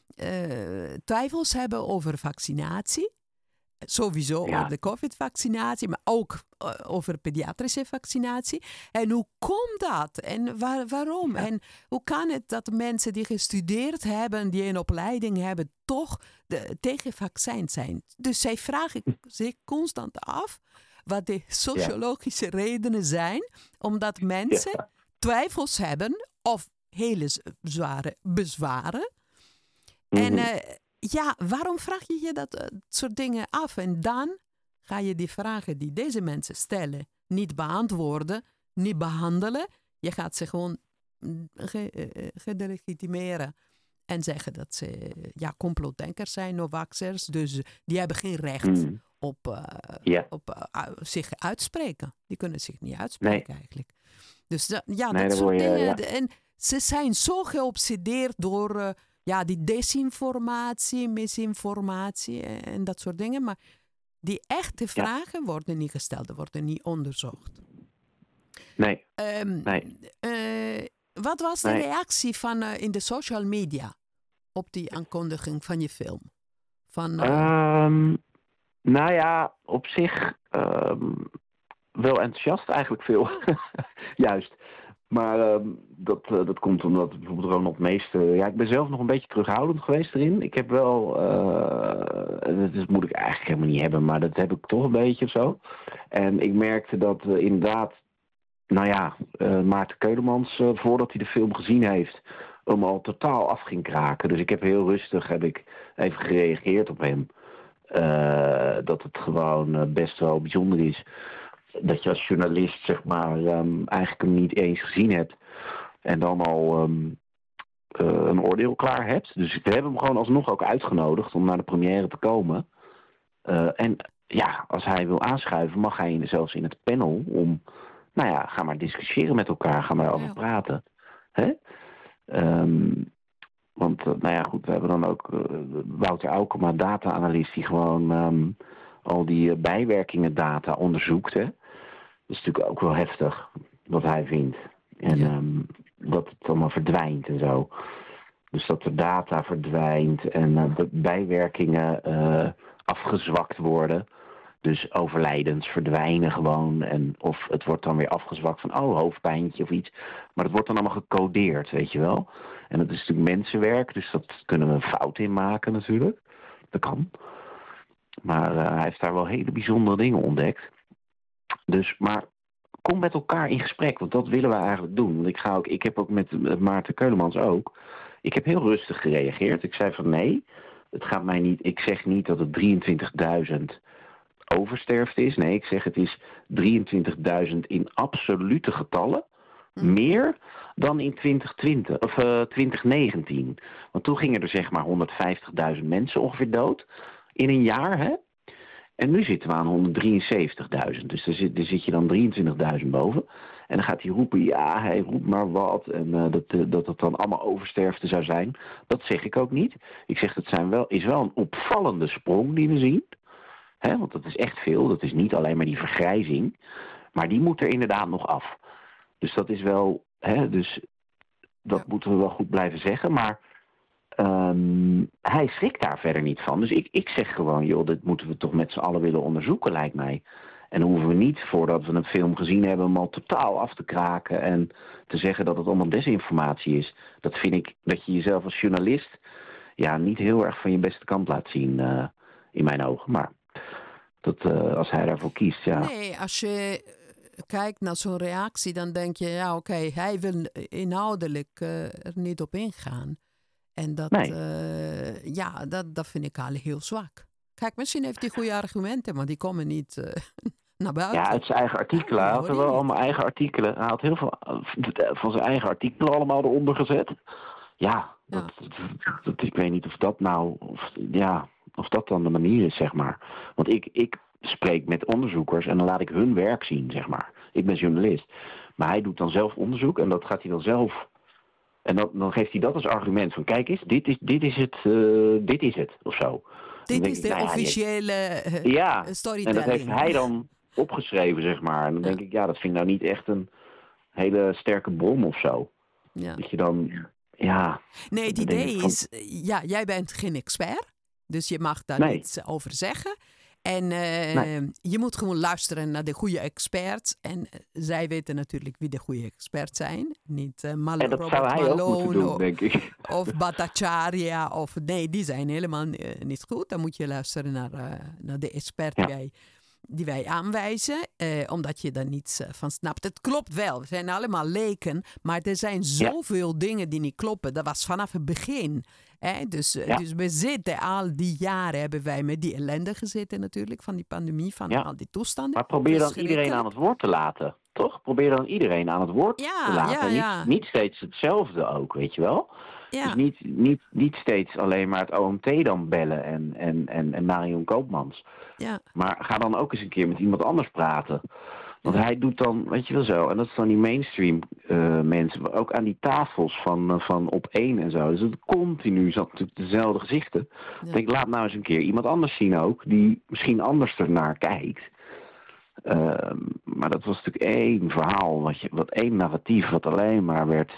uh, twijfels hebben over vaccinatie. Sowieso Ja. over de COVID-vaccinatie, maar ook uh, over pediatrische vaccinatie. En hoe komt dat? En waar, waarom? Ja. En hoe kan het dat mensen die gestudeerd hebben, die een opleiding hebben, toch de, tegen vaccins zijn? Dus zij vragen zich constant af wat de sociologische ja. redenen zijn, omdat mensen ja. twijfels hebben of hele zware bezwaren. Mm-hmm. En uh, ja, waarom vraag je je dat uh, soort dingen af? En dan ga je die vragen die deze mensen stellen niet beantwoorden, niet behandelen. Je gaat ze gewoon ge, uh, gedelegitimeren en zeggen dat ze ja, complotdenkers zijn of waxers. Dus die hebben geen recht mm. op, uh, yeah. op uh, zich uitspreken. Die kunnen zich niet uitspreken nee. eigenlijk. Dus uh, ja, nee, dat soort je, dingen. Ja. En ze zijn zo geobsedeerd door uh, ja, die desinformatie, misinformatie en dat soort dingen. Maar die echte vragen ja. worden niet gesteld, worden niet onderzocht. Nee. Um, nee. Uh, wat was de nee. reactie van uh, in de social media op die aankondiging van je film? Van, uh... um, nou ja, op zich um, wel enthousiast eigenlijk veel. Juist. Maar uh, dat, uh, dat komt omdat bijvoorbeeld Ronald Meester... Ja, ik ben zelf nog een beetje terughoudend geweest erin. Ik heb wel... Uh, dat moet ik eigenlijk helemaal niet hebben, maar dat heb ik toch een beetje of zo. En ik merkte dat uh, inderdaad... Nou ja, uh, Maarten Keulemans, uh, voordat hij de film gezien heeft... hem al totaal af ging kraken. Dus ik heb heel rustig heb ik even gereageerd op hem. Uh, dat het gewoon uh, best wel bijzonder is... dat je als journalist, zeg maar, um, eigenlijk hem niet eens gezien hebt. En dan al um, uh, een oordeel klaar hebt. Dus we hebben hem gewoon alsnog ook uitgenodigd om naar de première te komen. Uh, en ja, als hij wil aanschuiven, mag hij zelfs in het panel om... Nou ja, ga maar discussiëren met elkaar, ga maar daarover ja. praten. Hè? Um, want, uh, nou ja, goed, we hebben dan ook uh, Wouter Aukema, data-analyst, die gewoon um, al die uh, bijwerkingen data onderzoekt, hè. Dat is natuurlijk ook wel heftig, wat hij vindt. En ja. um, dat het allemaal verdwijnt en zo. Dus dat de data verdwijnt en uh, de bijwerkingen uh, afgezwakt worden. Dus overlijdens verdwijnen gewoon. En of het wordt dan weer afgezwakt van, oh, hoofdpijntje of iets. Maar het wordt dan allemaal gecodeerd, weet je wel. En dat is natuurlijk mensenwerk, dus dat kunnen we fout in maken natuurlijk. Dat kan. Maar uh, hij heeft daar wel hele bijzondere dingen ontdekt. Dus, maar kom met elkaar in gesprek, want dat willen we eigenlijk doen. Want ik, ga ook, ik heb ook met, met Maarten Keulemans ook. Ik heb heel rustig gereageerd. Ik zei van nee, het gaat mij niet. Ik zeg niet dat het drieëntwintigduizend oversterfte is. Nee, ik zeg het is drieëntwintigduizend in absolute getallen. Mm. Meer dan in twintig twintig, of, uh, twintig negentien. Want toen gingen er zeg maar honderdvijftigduizend mensen ongeveer dood. In een jaar, hè? En nu zitten we aan honderddrieënzeventigduizend. Dus daar zit, daar zit je dan drieëntwintigduizend boven. En dan gaat hij roepen, ja, hij roept maar wat. En uh, dat, uh, dat het dan allemaal oversterfte zou zijn. Dat zeg ik ook niet. Ik zeg, het zijn wel, is wel een opvallende sprong die we zien. Hè, want dat is echt veel. Dat is niet alleen maar die vergrijzing. Maar die moet er inderdaad nog af. Dus dat is wel... Hè, dus dat ja. moeten we wel goed blijven zeggen. Maar um, hij schrikt daar verder niet van. Dus ik, ik zeg gewoon, joh, dit moeten we toch met z'n allen willen onderzoeken, lijkt mij. En dan hoeven we niet, voordat we een film gezien hebben, hem al totaal af te kraken en te zeggen dat het allemaal desinformatie is. Dat vind ik, dat je jezelf als journalist ja, niet heel erg van je beste kant laat zien, uh, in mijn ogen. Maar dat, uh, als hij daarvoor kiest, ja. Nee, als je kijkt naar zo'n reactie, dan denk je, ja oké, okay, hij wil inhoudelijk uh, er niet op ingaan. En dat, nee. uh, ja, dat, dat vind ik al heel zwak. Kijk, misschien heeft hij goede argumenten, maar die komen niet uh, naar buiten. Ja, uit zijn eigen artikelen. Hij had er wel allemaal eigen artikelen. Hij had heel veel van zijn eigen artikelen allemaal eronder gezet. Ja, dat, ja. Dat, dat, ik weet niet of dat nou, of, ja, of dat dan de manier is, zeg maar. Want ik, ik spreek met onderzoekers en dan laat ik hun werk zien, zeg maar. Ik ben journalist. Maar hij doet dan zelf onderzoek en dat gaat hij dan zelf... En dan, dan geeft hij dat als argument van, kijk eens, dit is, dit is het, uh, dit is het, of zo. Dit is ik, de nou, officiële uh, ja, storytelling. En dat heeft hij dan opgeschreven, zeg maar. En dan ja. denk ik, ja, dat vind ik nou niet echt een hele sterke bron of zo. Ja. Dat je dan, ja... Nee, het idee van... is, ja, jij bent geen expert, dus je mag daar nee. niets over zeggen. En uh, nee. je moet gewoon luisteren naar de goede experts. En uh, zij weten natuurlijk wie de goede experts zijn. Niet uh, Mal- en dat Robert zou hij Malone ook moeten doen, of, denk ik. Of Bhattacharya. Of, nee, die zijn helemaal uh, niet goed. Dan moet je luisteren naar, uh, naar de expert ja. die, wij, die wij aanwijzen. Uh, omdat je daar niets uh, van snapt. Het klopt wel. We zijn allemaal leken. Maar er zijn zoveel ja. dingen die niet kloppen. Dat was vanaf het begin. Hè? Dus, ja. dus we zitten al die jaren, hebben wij met die ellende gezeten natuurlijk, van die pandemie, van ja. al die toestanden. Maar probeer dan iedereen aan het woord te laten, toch? Probeer dan iedereen aan het woord ja, te laten. Ja, niet, ja. niet steeds hetzelfde ook, weet je wel? Ja. Dus niet, niet, niet steeds alleen maar het O M T dan bellen en, en, en, en Marion Koopmans. Ja. Maar ga dan ook eens een keer met iemand anders praten. Want hij doet dan, weet je wel zo, en dat is dan die mainstream uh, mensen, ook aan die tafels van, uh, van op één en zo. Dus het continu zat natuurlijk dezelfde gezichten. Ja. Ik denk, laat nou eens een keer iemand anders zien ook, die misschien anders ernaar kijkt. Uh, maar dat was natuurlijk één verhaal, wat, je, wat één narratief, wat alleen maar werd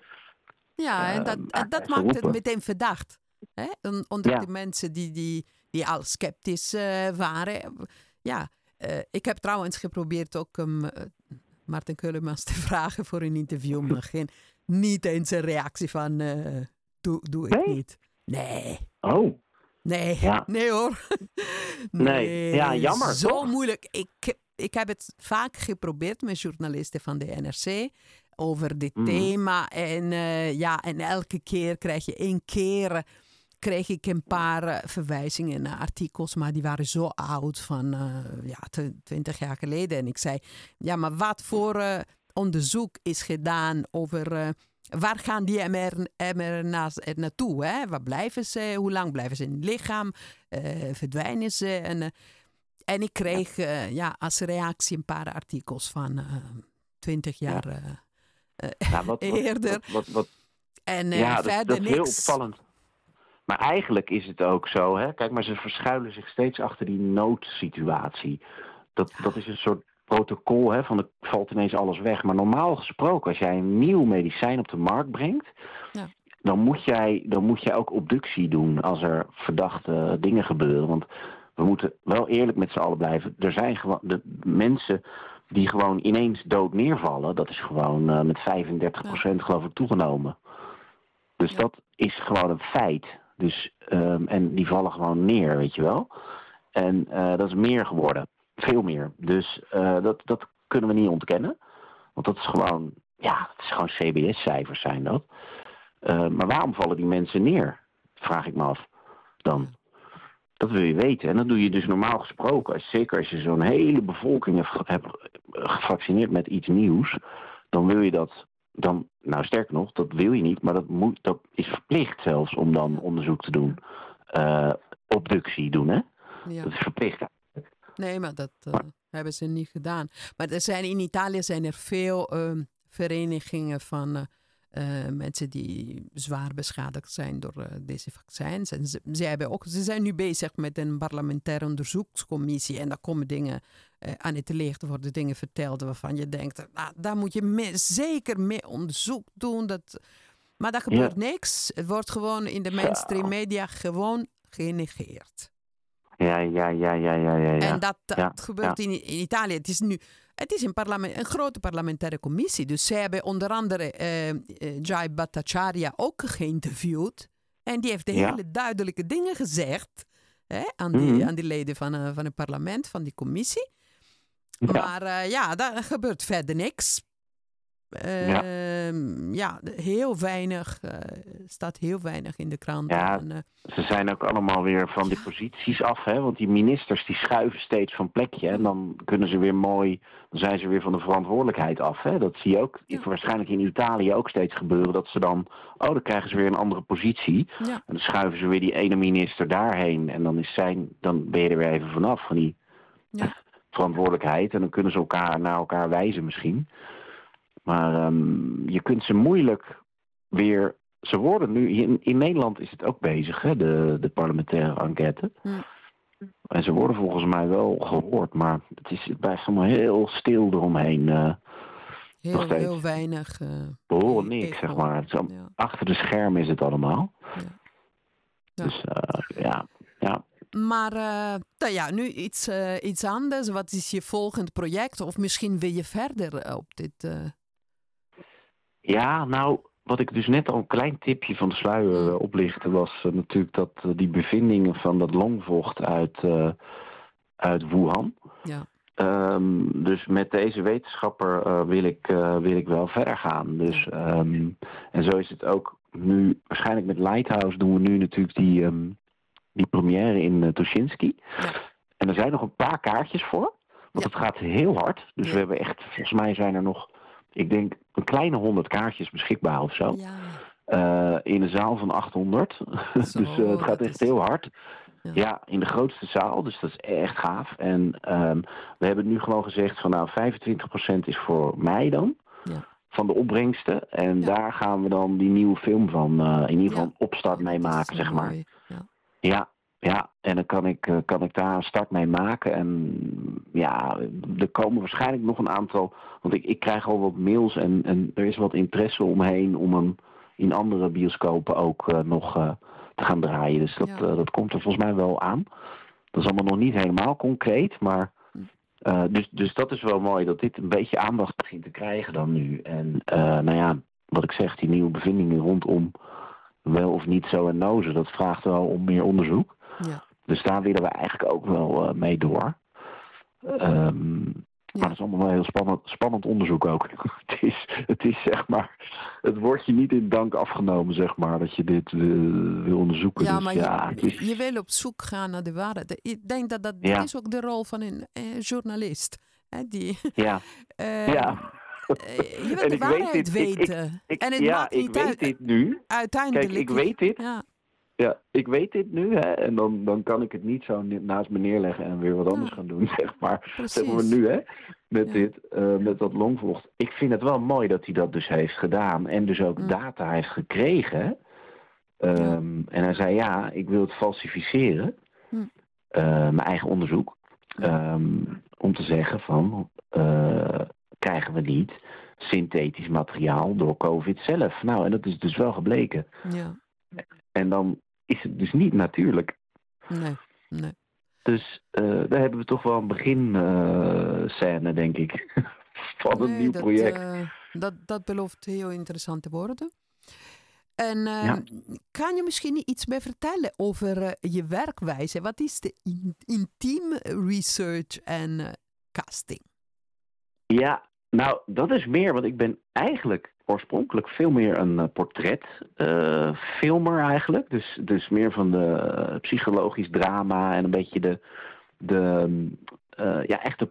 Ja, en dat, uh, dat maakt het meteen verdacht. Hè? Onder ja. de mensen die, die, die al sceptisch uh, waren. Ja. Uh, ik heb trouwens geprobeerd ook um, uh, Martin Keulemans te vragen voor een interview, maar geen, niet eens een reactie van uh, doe, doe ik nee? niet. Nee. Oh. Nee, ja. nee hoor. nee. nee, ja jammer. Zo toch? moeilijk. Ik, ik heb het vaak geprobeerd met journalisten van de N R C over dit mm. thema en uh, ja, en elke keer krijg je één keer... kreeg ik een paar uh, verwijzingen naar artikels, maar die waren zo oud van uh, ja, twintig jaar geleden. En ik zei, ja, maar wat voor uh, onderzoek is gedaan over... Uh, waar gaan die M R Na's er naartoe? Hè? Waar blijven ze? Hoe lang blijven ze in het lichaam? Uh, verdwijnen ze? En, uh, en ik kreeg uh, ja, als reactie een paar artikels van twintig uh, jaar ja. uh, ja, wat, eerder. Wat, wat, wat, en uh, ja, dat, verder dat is heel niks. opvallend. Maar eigenlijk is het ook zo, hè? Kijk, maar ze verschuilen zich steeds achter die noodsituatie. Dat, dat is een soort protocol, hè, van er valt ineens alles weg. Maar normaal gesproken, als jij een nieuw medicijn op de markt brengt, ja. dan, moet jij, dan moet jij ook obductie doen als er verdachte dingen gebeuren. Want we moeten wel eerlijk met z'n allen blijven. Er zijn gewoon de mensen die gewoon ineens dood neervallen. Dat is gewoon uh, met vijfendertig procent ja. geloof ik toegenomen. Dus ja. dat is gewoon een feit. Dus, um, en die vallen gewoon neer, weet je wel. En uh, dat is meer geworden. Veel meer. Dus uh, dat, dat kunnen we niet ontkennen. Want dat is gewoon, ja, het is gewoon C B S-cijfers zijn dat. Uh, maar waarom vallen die mensen neer? Vraag ik me af. Dan. Dat wil je weten. En dat doe je dus normaal gesproken. Als, zeker als je zo'n hele bevolking hebt, hebt gevaccineerd met iets nieuws. Dan wil je dat... Dan, nou sterker nog, dat wil je niet, maar dat, moet, dat is verplicht zelfs om dan onderzoek te doen. Uh, obductie doen, hè? Ja. Dat is verplicht. Nee, maar dat uh, maar, hebben ze niet gedaan. Maar er zijn, in Italië zijn er veel uh, verenigingen van uh, Uh, mensen die zwaar beschadigd zijn door uh, deze vaccins. En ze, ze, hebben ook, ze zijn nu bezig met een parlementaire onderzoekscommissie. En daar komen dingen uh, aan het licht, worden dingen verteld waarvan je denkt, nou, daar moet je mee, zeker mee onderzoek doen. Dat, maar daar gebeurt ja. niks. Het wordt gewoon in de mainstream media gewoon genegeerd. Ja, ja, ja, ja, ja, ja. En dat, dat ja, gebeurt ja. In, in Italië. Het is nu het is een, parlement, een grote parlementaire commissie. Dus ze hebben onder andere uh, uh, Jai Bhattacharya ook geïnterviewd. En die heeft de ja. hele duidelijke dingen gezegd hè, aan, die, mm-hmm. aan die leden van, uh, van het parlement, van die commissie. Ja. Maar uh, ja, daar gebeurt verder niks. Uh, ja. ja, heel weinig, uh, staat heel weinig in de krant. Ja, en, uh, ze zijn ook allemaal weer van die posities af, hè? Want die ministers die schuiven steeds van plekje. En dan kunnen ze weer mooi, dan zijn ze weer van de verantwoordelijkheid af. Hè? Dat zie je ook ja. waarschijnlijk in Italië ook steeds gebeuren. Dat ze dan, oh, dan krijgen ze weer een andere positie. Ja. En dan schuiven ze weer die ene minister daarheen. En dan, is zijn, dan ben je er weer even vanaf van die ja. verantwoordelijkheid. En dan kunnen ze elkaar naar elkaar wijzen misschien. Maar um, je kunt ze moeilijk weer... Ze worden nu... In, in Nederland is het ook bezig, hè, de, de parlementaire enquête. Hmm. En ze worden volgens mij wel gehoord. Maar het, is, het blijft allemaal heel stil eromheen. Uh, heel, heel weinig... Uh, We horen niks, zeg maar. Het is al, ja. Achter de schermen is het allemaal. Ja. Ja. Dus uh, ja... ja. Maar uh, nou ja, nu iets, uh, iets anders. Wat is je volgend project? Of misschien wil je verder op dit... Uh... Ja, nou, wat ik dus net al een klein tipje van de sluier uh, oplichtte... was uh, natuurlijk dat uh, die bevindingen van dat longvocht uit, uh, uit Wuhan. Ja. Um, dus met deze wetenschapper uh, wil, ik, uh, wil ik wel verder gaan. Dus, um, en zo is het ook nu, waarschijnlijk met Lighthouse doen we nu natuurlijk die... Um, die première in uh, Tuschinski. Ja. En er zijn nog een paar kaartjes voor. Want ja. het gaat heel hard. Dus ja. we hebben echt, volgens mij zijn er nog, ik denk, een kleine honderd kaartjes beschikbaar of zo. Ja. Uh, in een zaal van achthonderd. Zo, dus uh, het gaat echt is... heel hard. Ja. ja, in de grootste zaal. Dus dat is echt gaaf. En um, we hebben nu gewoon gezegd van nou, vijfentwintig procent is voor mij dan. Ja. Van de opbrengsten. En ja. daar gaan we dan die nieuwe film van uh, in ieder geval ja. een opstart mee maken, zeg maar. Ja. Ja, ja, en dan kan ik, uh, kan ik daar een start mee maken. En ja, er komen waarschijnlijk nog een aantal... Want ik, ik krijg al wat mails en, en er is wat interesse omheen... om hem in andere bioscopen ook uh, nog uh, te gaan draaien. Dus dat, ja. uh, dat komt er volgens mij wel aan. Dat is allemaal nog niet helemaal concreet, maar... Uh, dus, dus dat is wel mooi, dat dit een beetje aandacht begint te krijgen dan nu. En uh, nou ja, wat ik zeg, die nieuwe bevindingen rondom... wel of niet zo en nozen, dat vraagt wel om meer onderzoek. Ja. Dus daar willen we eigenlijk ook wel uh, mee door. Um, ja. Maar dat is allemaal wel heel spannend, spannend onderzoek ook. het, is, het is zeg maar, het wordt je niet in dank afgenomen, zeg maar, dat je dit uh, wil onderzoeken. Ja, dus, maar ja, je, is... je wil op zoek gaan naar de waarheid. Ik denk dat dat, ja. dat is ook de rol van een eh, journalist. Hè, die, ja. uh, ja. Je wil de waarheid weet dit, weten. Ik, ik, ik, en het ja, maakt ik niet weet uit. dit nu. Uiteindelijk. Kijk, ik weet dit. Ja. Ja, ik weet dit nu, hè. En dan, dan kan ik het niet zo naast me neerleggen en weer wat anders ja. gaan doen, zeg maar. Precies. Dat hebben we nu, hè. Met ja. dit, uh, met dat longvocht. Ik vind het wel mooi dat hij dat dus heeft gedaan. En dus ook mm. data heeft gekregen. Um, ja. En hij zei, ja, ik wil het falsificeren. Mm. Uh, mijn eigen onderzoek. Um, om te zeggen van... Uh, krijgen we niet synthetisch materiaal door COVID zelf. Nou, en dat is dus wel gebleken. Ja. En dan is het dus niet natuurlijk. Nee, nee. Dus uh, daar hebben we toch wel een beginscène, uh, denk ik, van een nee, nieuw dat, project. Uh, dat, dat belooft heel interessant te worden. En uh, ja. kan je misschien iets meer vertellen over uh, je werkwijze? Wat is de in, intiem research en uh, casting? Ja, nou, dat is meer, want ik ben eigenlijk oorspronkelijk veel meer een uh, portretfilmer uh, eigenlijk. Dus, dus meer van de uh, psychologisch drama en een beetje de, de uh, ja, echte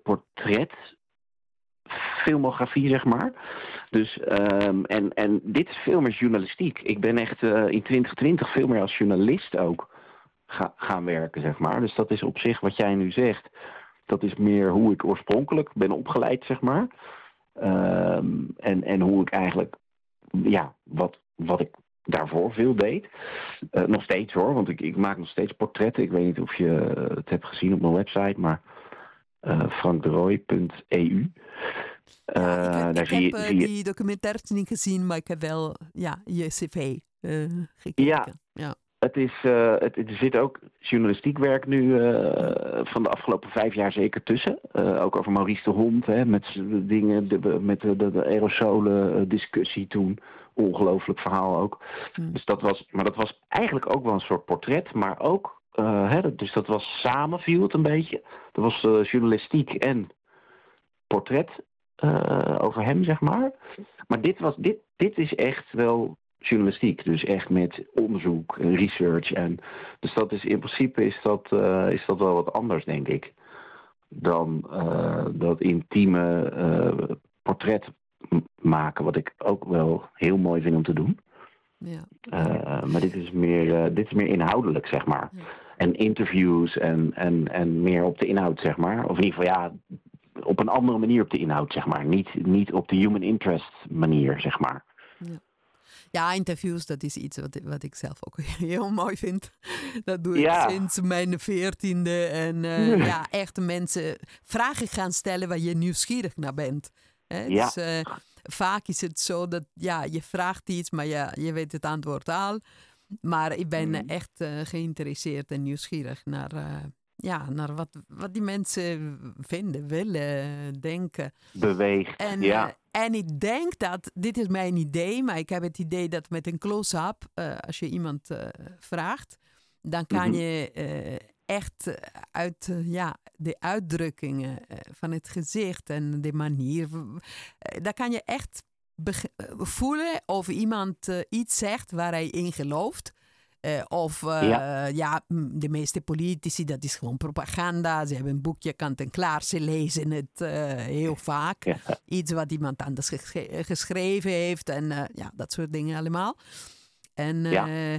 portretfilmografie, zeg maar. Dus, um, en, en dit is veel meer journalistiek. Ik ben echt uh, in twintig twintig veel meer als journalist ook ga, gaan werken, zeg maar. Dus dat is op zich wat jij nu zegt. Dat is meer hoe ik oorspronkelijk ben opgeleid, zeg maar. Um, en, en hoe ik eigenlijk ja, wat, wat ik daarvoor veel deed. Uh, nog steeds hoor, want ik, ik maak nog steeds portretten. Ik weet niet of je het hebt gezien op mijn website, maar uh, frank de rooij punt e u. Uh, ja, ik, daar ik zie heb je, uh, zie je... die documentaires niet gezien, maar ik heb wel ja, je cv uh, gekeken. Ja, ja. Het is, uh, het, er zit ook journalistiek werk nu uh, van de afgelopen vijf jaar zeker tussen. Uh, ook over Maurice de Hond, hè, met de dingen, de, met de, de, de aerosolen discussie toen. Ongelooflijk verhaal ook. Hmm. Dus dat was, maar dat was eigenlijk ook wel een soort portret, maar ook, uh, hè, dus dat was samen viel het een beetje. Dat was uh, journalistiek en portret uh, over hem, zeg maar. Maar dit, was, dit, dit is echt wel journalistiek, dus echt met onderzoek en research. En, dus dat is in principe is dat, uh, is dat wel wat anders, denk ik, dan uh, dat intieme uh, portret maken, wat ik ook wel heel mooi vind om te doen. Ja. Uh, maar dit is meer, uh, dit is meer inhoudelijk, zeg maar. Ja. En interviews en, en, en meer op de inhoud, zeg maar. Of in ieder geval, ja, op een andere manier op de inhoud, zeg maar. Niet, niet op de human interest manier, zeg maar. Ja. Ja, interviews, dat is iets wat, wat ik zelf ook heel mooi vind. Dat doe ik ja. sinds mijn veertiende. En uh, ja, echt mensen vragen gaan stellen waar je nieuwsgierig naar bent. Hè? Ja. Dus uh, vaak is het zo dat ja, je vraagt iets, maar ja, je weet het antwoord al. Maar ik ben mm. echt uh, geïnteresseerd en nieuwsgierig naar, uh, ja, naar wat, wat die mensen vinden, willen, denken. Beweegt, en, ja. Uh, En ik denk dat, dit is mijn idee, maar ik heb het idee dat met een close-up, uh, als je iemand uh, vraagt, dan kan mm-hmm. je uh, echt uit uh, ja, de uitdrukkingen uh, van het gezicht en de manier, uh, dan kan je echt beg- voelen of iemand uh, iets zegt waar hij in gelooft. Uh, of uh, ja. ja, de meeste politici, dat is gewoon propaganda. Ze hebben een boekje kant en klaar. Ze lezen het uh, heel vaak. Ja. Iets wat iemand anders ges- geschreven heeft. En uh, ja, dat soort dingen allemaal. En, uh, ja.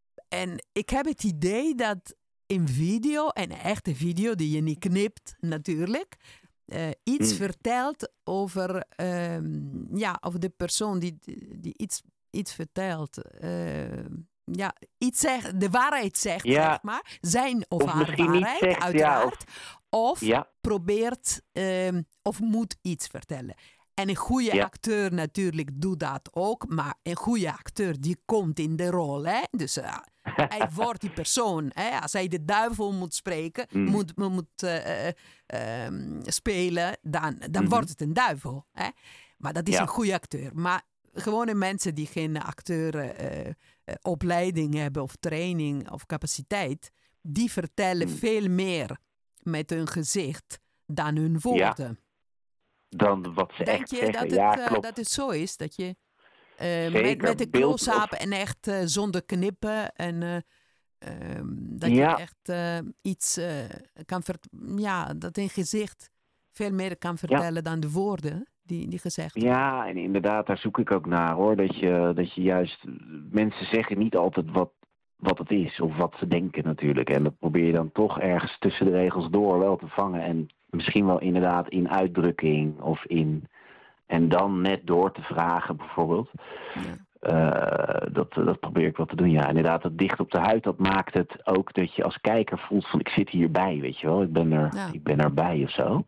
en ik heb het idee dat in video, en echte video die je niet knipt natuurlijk, uh, iets mm. vertelt over, um, ja, over de persoon die, die iets, iets vertelt. Uh, Ja, iets zegt, de waarheid zegt, ja. zeg maar. Zijn of, of haar waarheid, zegt, uiteraard. Ja, of of ja. probeert, um, of moet iets vertellen. En een goede ja. acteur natuurlijk doet dat ook. Maar een goede acteur, die komt in de rol. Hè? Dus uh, hij wordt die persoon. Hè? Als hij de duivel moet spreken, mm. moet, moet uh, uh, um, spelen, dan, dan mm-hmm. wordt het een duivel. Hè? Maar dat is ja. een goede acteur. Maar gewone mensen die geen acteur... Uh, Uh, opleiding hebben of training of capaciteit, die vertellen hmm. veel meer met hun gezicht dan hun woorden. Ja. Dan wat ze Denk echt je zeggen. dat het, Ja, uh, dat het zo is? Dat je uh, met, met de close-up en echt uh, zonder knippen en uh, um, dat ja. je echt uh, iets uh, kan vertellen. Ja, dat een gezicht veel meer kan vertellen ja. dan de woorden. Die, die gezegd worden. Ja, en inderdaad, daar zoek ik ook naar hoor. Dat je, dat je juist, mensen zeggen niet altijd wat, wat het is of wat ze denken natuurlijk. En dat probeer je dan toch ergens tussen de regels door wel te vangen. En misschien wel inderdaad in uitdrukking of in, en dan net door te vragen bijvoorbeeld. Ja. Uh, dat, dat probeer ik wel te doen. Ja, inderdaad, dat dicht op de huid, dat maakt het ook dat je als kijker voelt van ik zit hierbij, weet je wel. Ik ben er, ja. ik ben erbij of zo.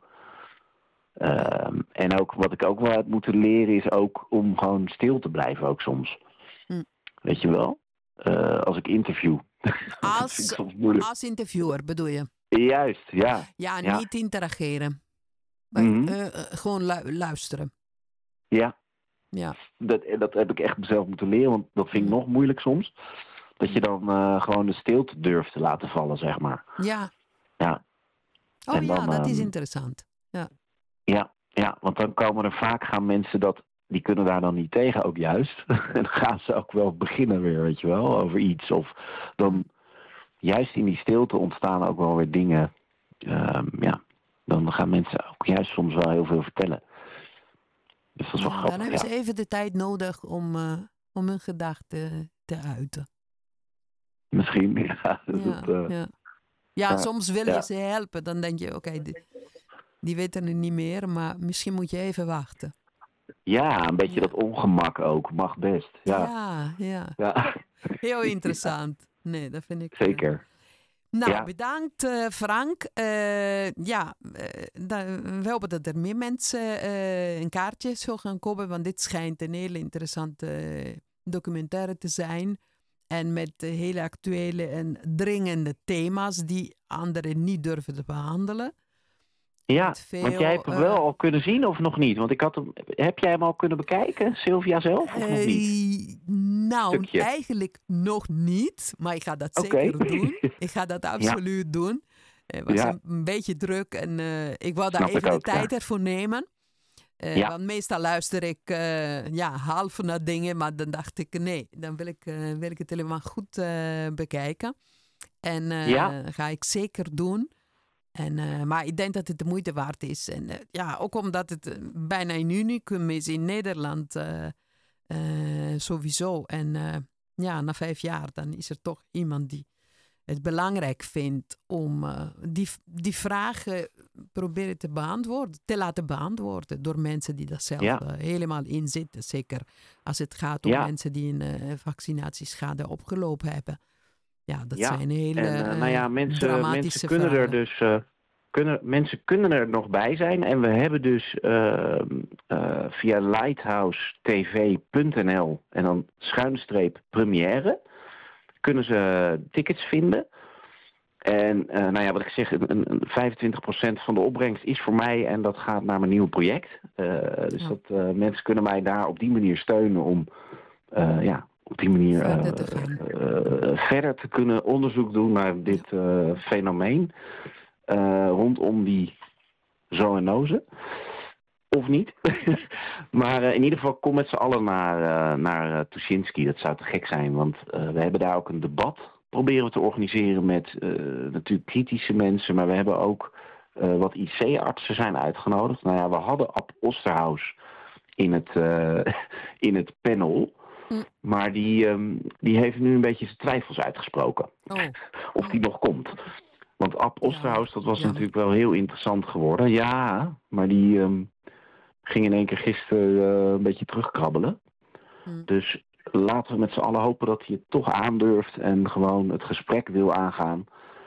Um, en ook wat ik ook wel heb moeten leren is ook om gewoon stil te blijven ook soms. Hm. Weet je wel? Uh, als ik interview. Als, als interviewer bedoel je? Juist, ja. Ja, ja. Niet interageren. Maar, mm-hmm. uh, gewoon lu- luisteren. Ja. Ja. Dat, dat heb ik echt mezelf moeten leren, want dat vind ik nog moeilijk soms. Dat je dan uh, gewoon de stilte durft te laten vallen, zeg maar. Ja. Ja. Oh en ja, dan, dat um, is interessant. Ja. Ja, ja, want dan komen er vaak gaan mensen dat, die kunnen daar dan niet tegen ook juist. En dan gaan ze ook wel beginnen weer, weet je wel, over iets. Of dan juist in die stilte ontstaan ook wel weer dingen. Um, ja, dan gaan mensen ook juist soms wel heel veel vertellen. Dus dat is wel ja, grappig. Dan hebben ja. ze even de tijd nodig om, uh, om hun gedachten te uiten. Misschien, ja. Ja, dat, uh, ja. ja, ja soms wil je ja. ze helpen. Dan denk je, oké, okay, die, die weten het niet meer, maar misschien moet je even wachten. Ja, een beetje ja. dat ongemak ook. Mag best. Ja, ja. ja. ja. Heel interessant. Nee, dat vind ik... Zeker. Uh... Nou, ja. bedankt uh, Frank. Uh, ja, uh, da, we hopen dat er meer mensen uh, een kaartje zullen gaan kopen, want dit schijnt een hele interessante uh, documentaire te zijn. En met uh, hele actuele en dringende thema's die anderen niet durven te behandelen. Ja, veel, want jij hebt hem wel uh, al kunnen zien of nog niet? Want ik had hem, heb jij hem al kunnen bekijken, Sylvia zelf, of uh, nog niet? Nou, Stukje. eigenlijk nog niet, maar ik ga dat zeker okay. doen. Ik ga dat absoluut ja. doen. Het was ja. een, een beetje druk en uh, ik wou daar Snap even de ook, tijd ja. ervoor nemen. Uh, ja. Want meestal luister ik uh, ja, half naar dingen, maar dan dacht ik nee, dan wil ik, uh, wil ik het helemaal goed uh, bekijken. En uh, ja. ga ik zeker doen. En, uh, maar ik denk dat het de moeite waard is. En uh, ja, ook omdat het uh, bijna een unicum is in Nederland uh, uh, sowieso. En uh, ja, na vijf jaar dan is er toch iemand die het belangrijk vindt om uh, die, die vragen proberen te beantwoorden, te laten beantwoorden door mensen die daar zelf ja. uh, helemaal in zitten. Zeker als het gaat om ja. mensen die een uh, vaccinatieschade opgelopen hebben. Ja, dat ja. zijn hele en, uh, nou ja, mensen, dramatische mensen kunnen vragen. er dus uh, kunnen, mensen kunnen er nog bij zijn. En we hebben dus uh, uh, via lighthouse t v punt n l en dan schuinstreep première kunnen ze tickets vinden. En uh, nou ja, wat ik zeg, een, een vijfentwintig procent van de opbrengst is voor mij en dat gaat naar mijn nieuwe project. Uh, dus ja. dat uh, mensen kunnen mij daar op die manier steunen om uh, ja, op die manier verder te, uh, uh, verder te kunnen onderzoek doen naar dit uh, fenomeen uh, rondom die zoonoze. Of niet. maar uh, in ieder geval kom met z'n allen naar, uh, naar uh, Tuschinski. Dat zou te gek zijn, want uh, we hebben daar ook een debat proberen we te organiseren met uh, natuurlijk kritische mensen, maar we hebben ook uh, wat I C-artsen zijn uitgenodigd. Nou ja, we hadden Ab Osterhaus in het, uh, in het panel. Mm. Maar die, um, die heeft nu een beetje zijn twijfels uitgesproken. Oh. Of die nog komt. Want Ab Osterhaus, dat was ja. natuurlijk wel heel interessant geworden. Ja, maar die um, ging in één keer gisteren uh, een beetje terugkrabbelen. Mm. Dus laten we met z'n allen hopen dat hij het toch aandurft en gewoon het gesprek wil aangaan.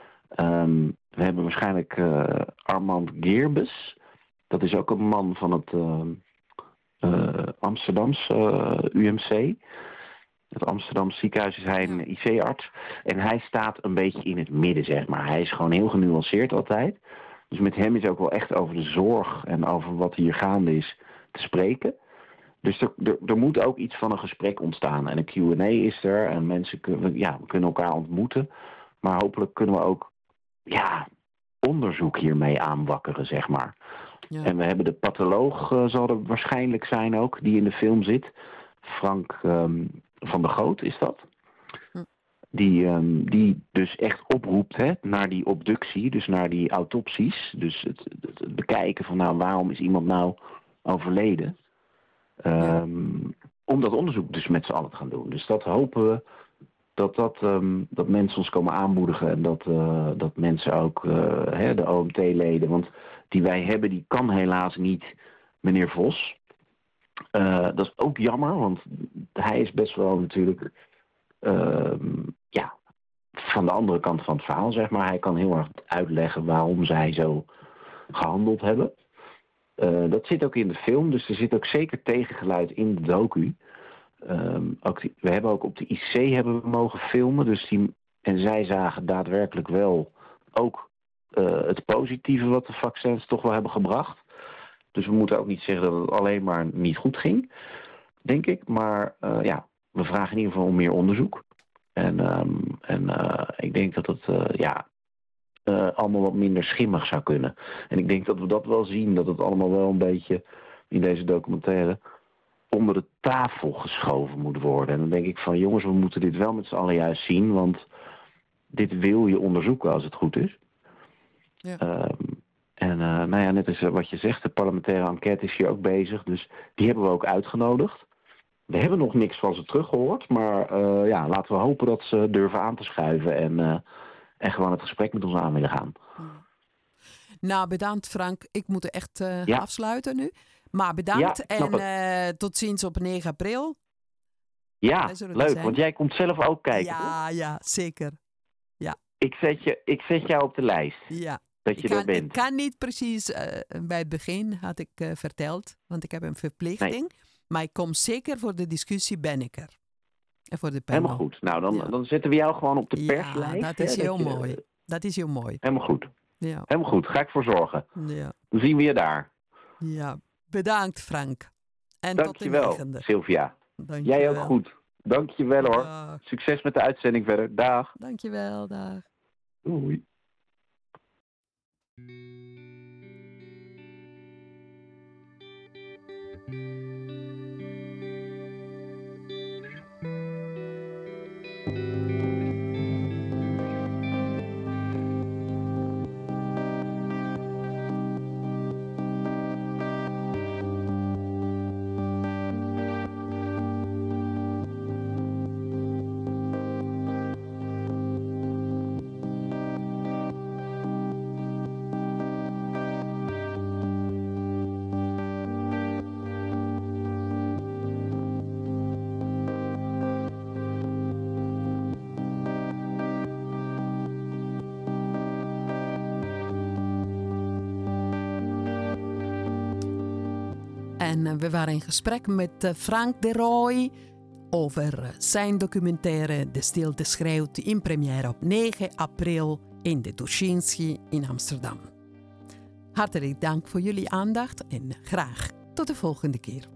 Um, we hebben waarschijnlijk uh, Armand Geerbes. Dat is ook een man van het uh, uh, Amsterdamse uh, U M C. Het Amsterdamse ziekenhuis is hij een I C-arts. En hij staat een beetje in het midden, zeg maar. Hij is gewoon heel genuanceerd altijd. Dus met hem is ook wel echt over de zorg en over wat hier gaande is te spreken. Dus er, er, er moet ook iets van een gesprek ontstaan. En een Q en A is er. En mensen kunnen, ja, we kunnen elkaar ontmoeten. Maar hopelijk kunnen we ook ja, onderzoek hiermee aanwakkeren, zeg maar. Ja. En we hebben de patholoog, uh, zal er waarschijnlijk zijn ook, die in de film zit. Frank um, van der Goot is dat. Hm. Die, um, die dus echt oproept hè, naar die obductie, dus naar die autopsies. Dus het, het, het bekijken van nou, waarom is iemand nou overleden. Um, ja. Om dat onderzoek dus met z'n allen te gaan doen. Dus dat hopen we dat, dat, um, dat mensen ons komen aanmoedigen. En dat, uh, dat mensen ook uh, hè, de O M T-leden, want die wij hebben, die kan helaas niet meneer Vos. Uh, dat is ook jammer, want hij is best wel natuurlijk uh, ja, van de andere kant van het verhaal, zeg maar. Hij kan heel erg uitleggen waarom zij zo gehandeld hebben. Uh, dat zit ook in de film, dus er zit ook zeker tegengeluid in de docu. Um, ook die, we hebben ook op de I C hebben we mogen filmen, dus die, en zij zagen daadwerkelijk wel ook uh, het positieve wat de vaccins toch wel hebben gebracht. Dus we moeten ook niet zeggen dat het alleen maar niet goed ging, denk ik. Maar uh, ja, we vragen in ieder geval om meer onderzoek. En, um, en uh, ik denk dat het uh, ja, uh, allemaal wat minder schimmig zou kunnen. En ik denk dat we dat wel zien, dat het allemaal wel een beetje in deze documentaire onder de tafel geschoven moet worden. En dan denk ik van jongens, we moeten dit wel met z'n allen juist zien, want dit wil je onderzoeken als het goed is. Ja. Um, En uh, nou ja, net als wat je zegt, de parlementaire enquête is hier ook bezig. Dus die hebben we ook uitgenodigd. We hebben nog niks van ze teruggehoord. Maar uh, ja, laten we hopen dat ze durven aan te schuiven. En, uh, en gewoon het gesprek met ons aan willen gaan. Nou, bedankt Frank. Ik moet echt uh, ja. afsluiten nu. Maar bedankt Ja, en snap het. uh, tot ziens op negen april. Ja, Wij zullen er leuk, zijn. want jij komt zelf ook kijken. toch? Ja, ja, zeker. Ja, Ik, zet je, ik zet jou op de lijst. ja. Dat je Ik kan, er bent. ik kan niet precies, uh, bij het begin had ik uh, verteld, want ik heb een verplichting. Nee. Maar ik kom zeker voor de discussie, ben ik er. En voor de panel. Helemaal goed. Nou, dan, Ja. dan zetten we jou gewoon op de Ja, perslijst. dat hè, is heel je- mooi. Dat is heel mooi. Helemaal goed. Ja, Helemaal goed. Ga ik voor zorgen. ja, Dan zien we je daar. ja. Bedankt, Frank. En tot de Dankjewel, negende. Sylvia. Dankjewel. Jij ook goed. Dankjewel hoor. Dag. Succes met de uitzending verder. Dag. Dankjewel, dag. Doei. En uh, we waren in gesprek met uh, Frank de Rooij over uh, zijn documentaire De Stilte Schreeuwt in première op negen april in de Tuschinski in Amsterdam. Hartelijk dank voor jullie aandacht en graag tot de volgende keer.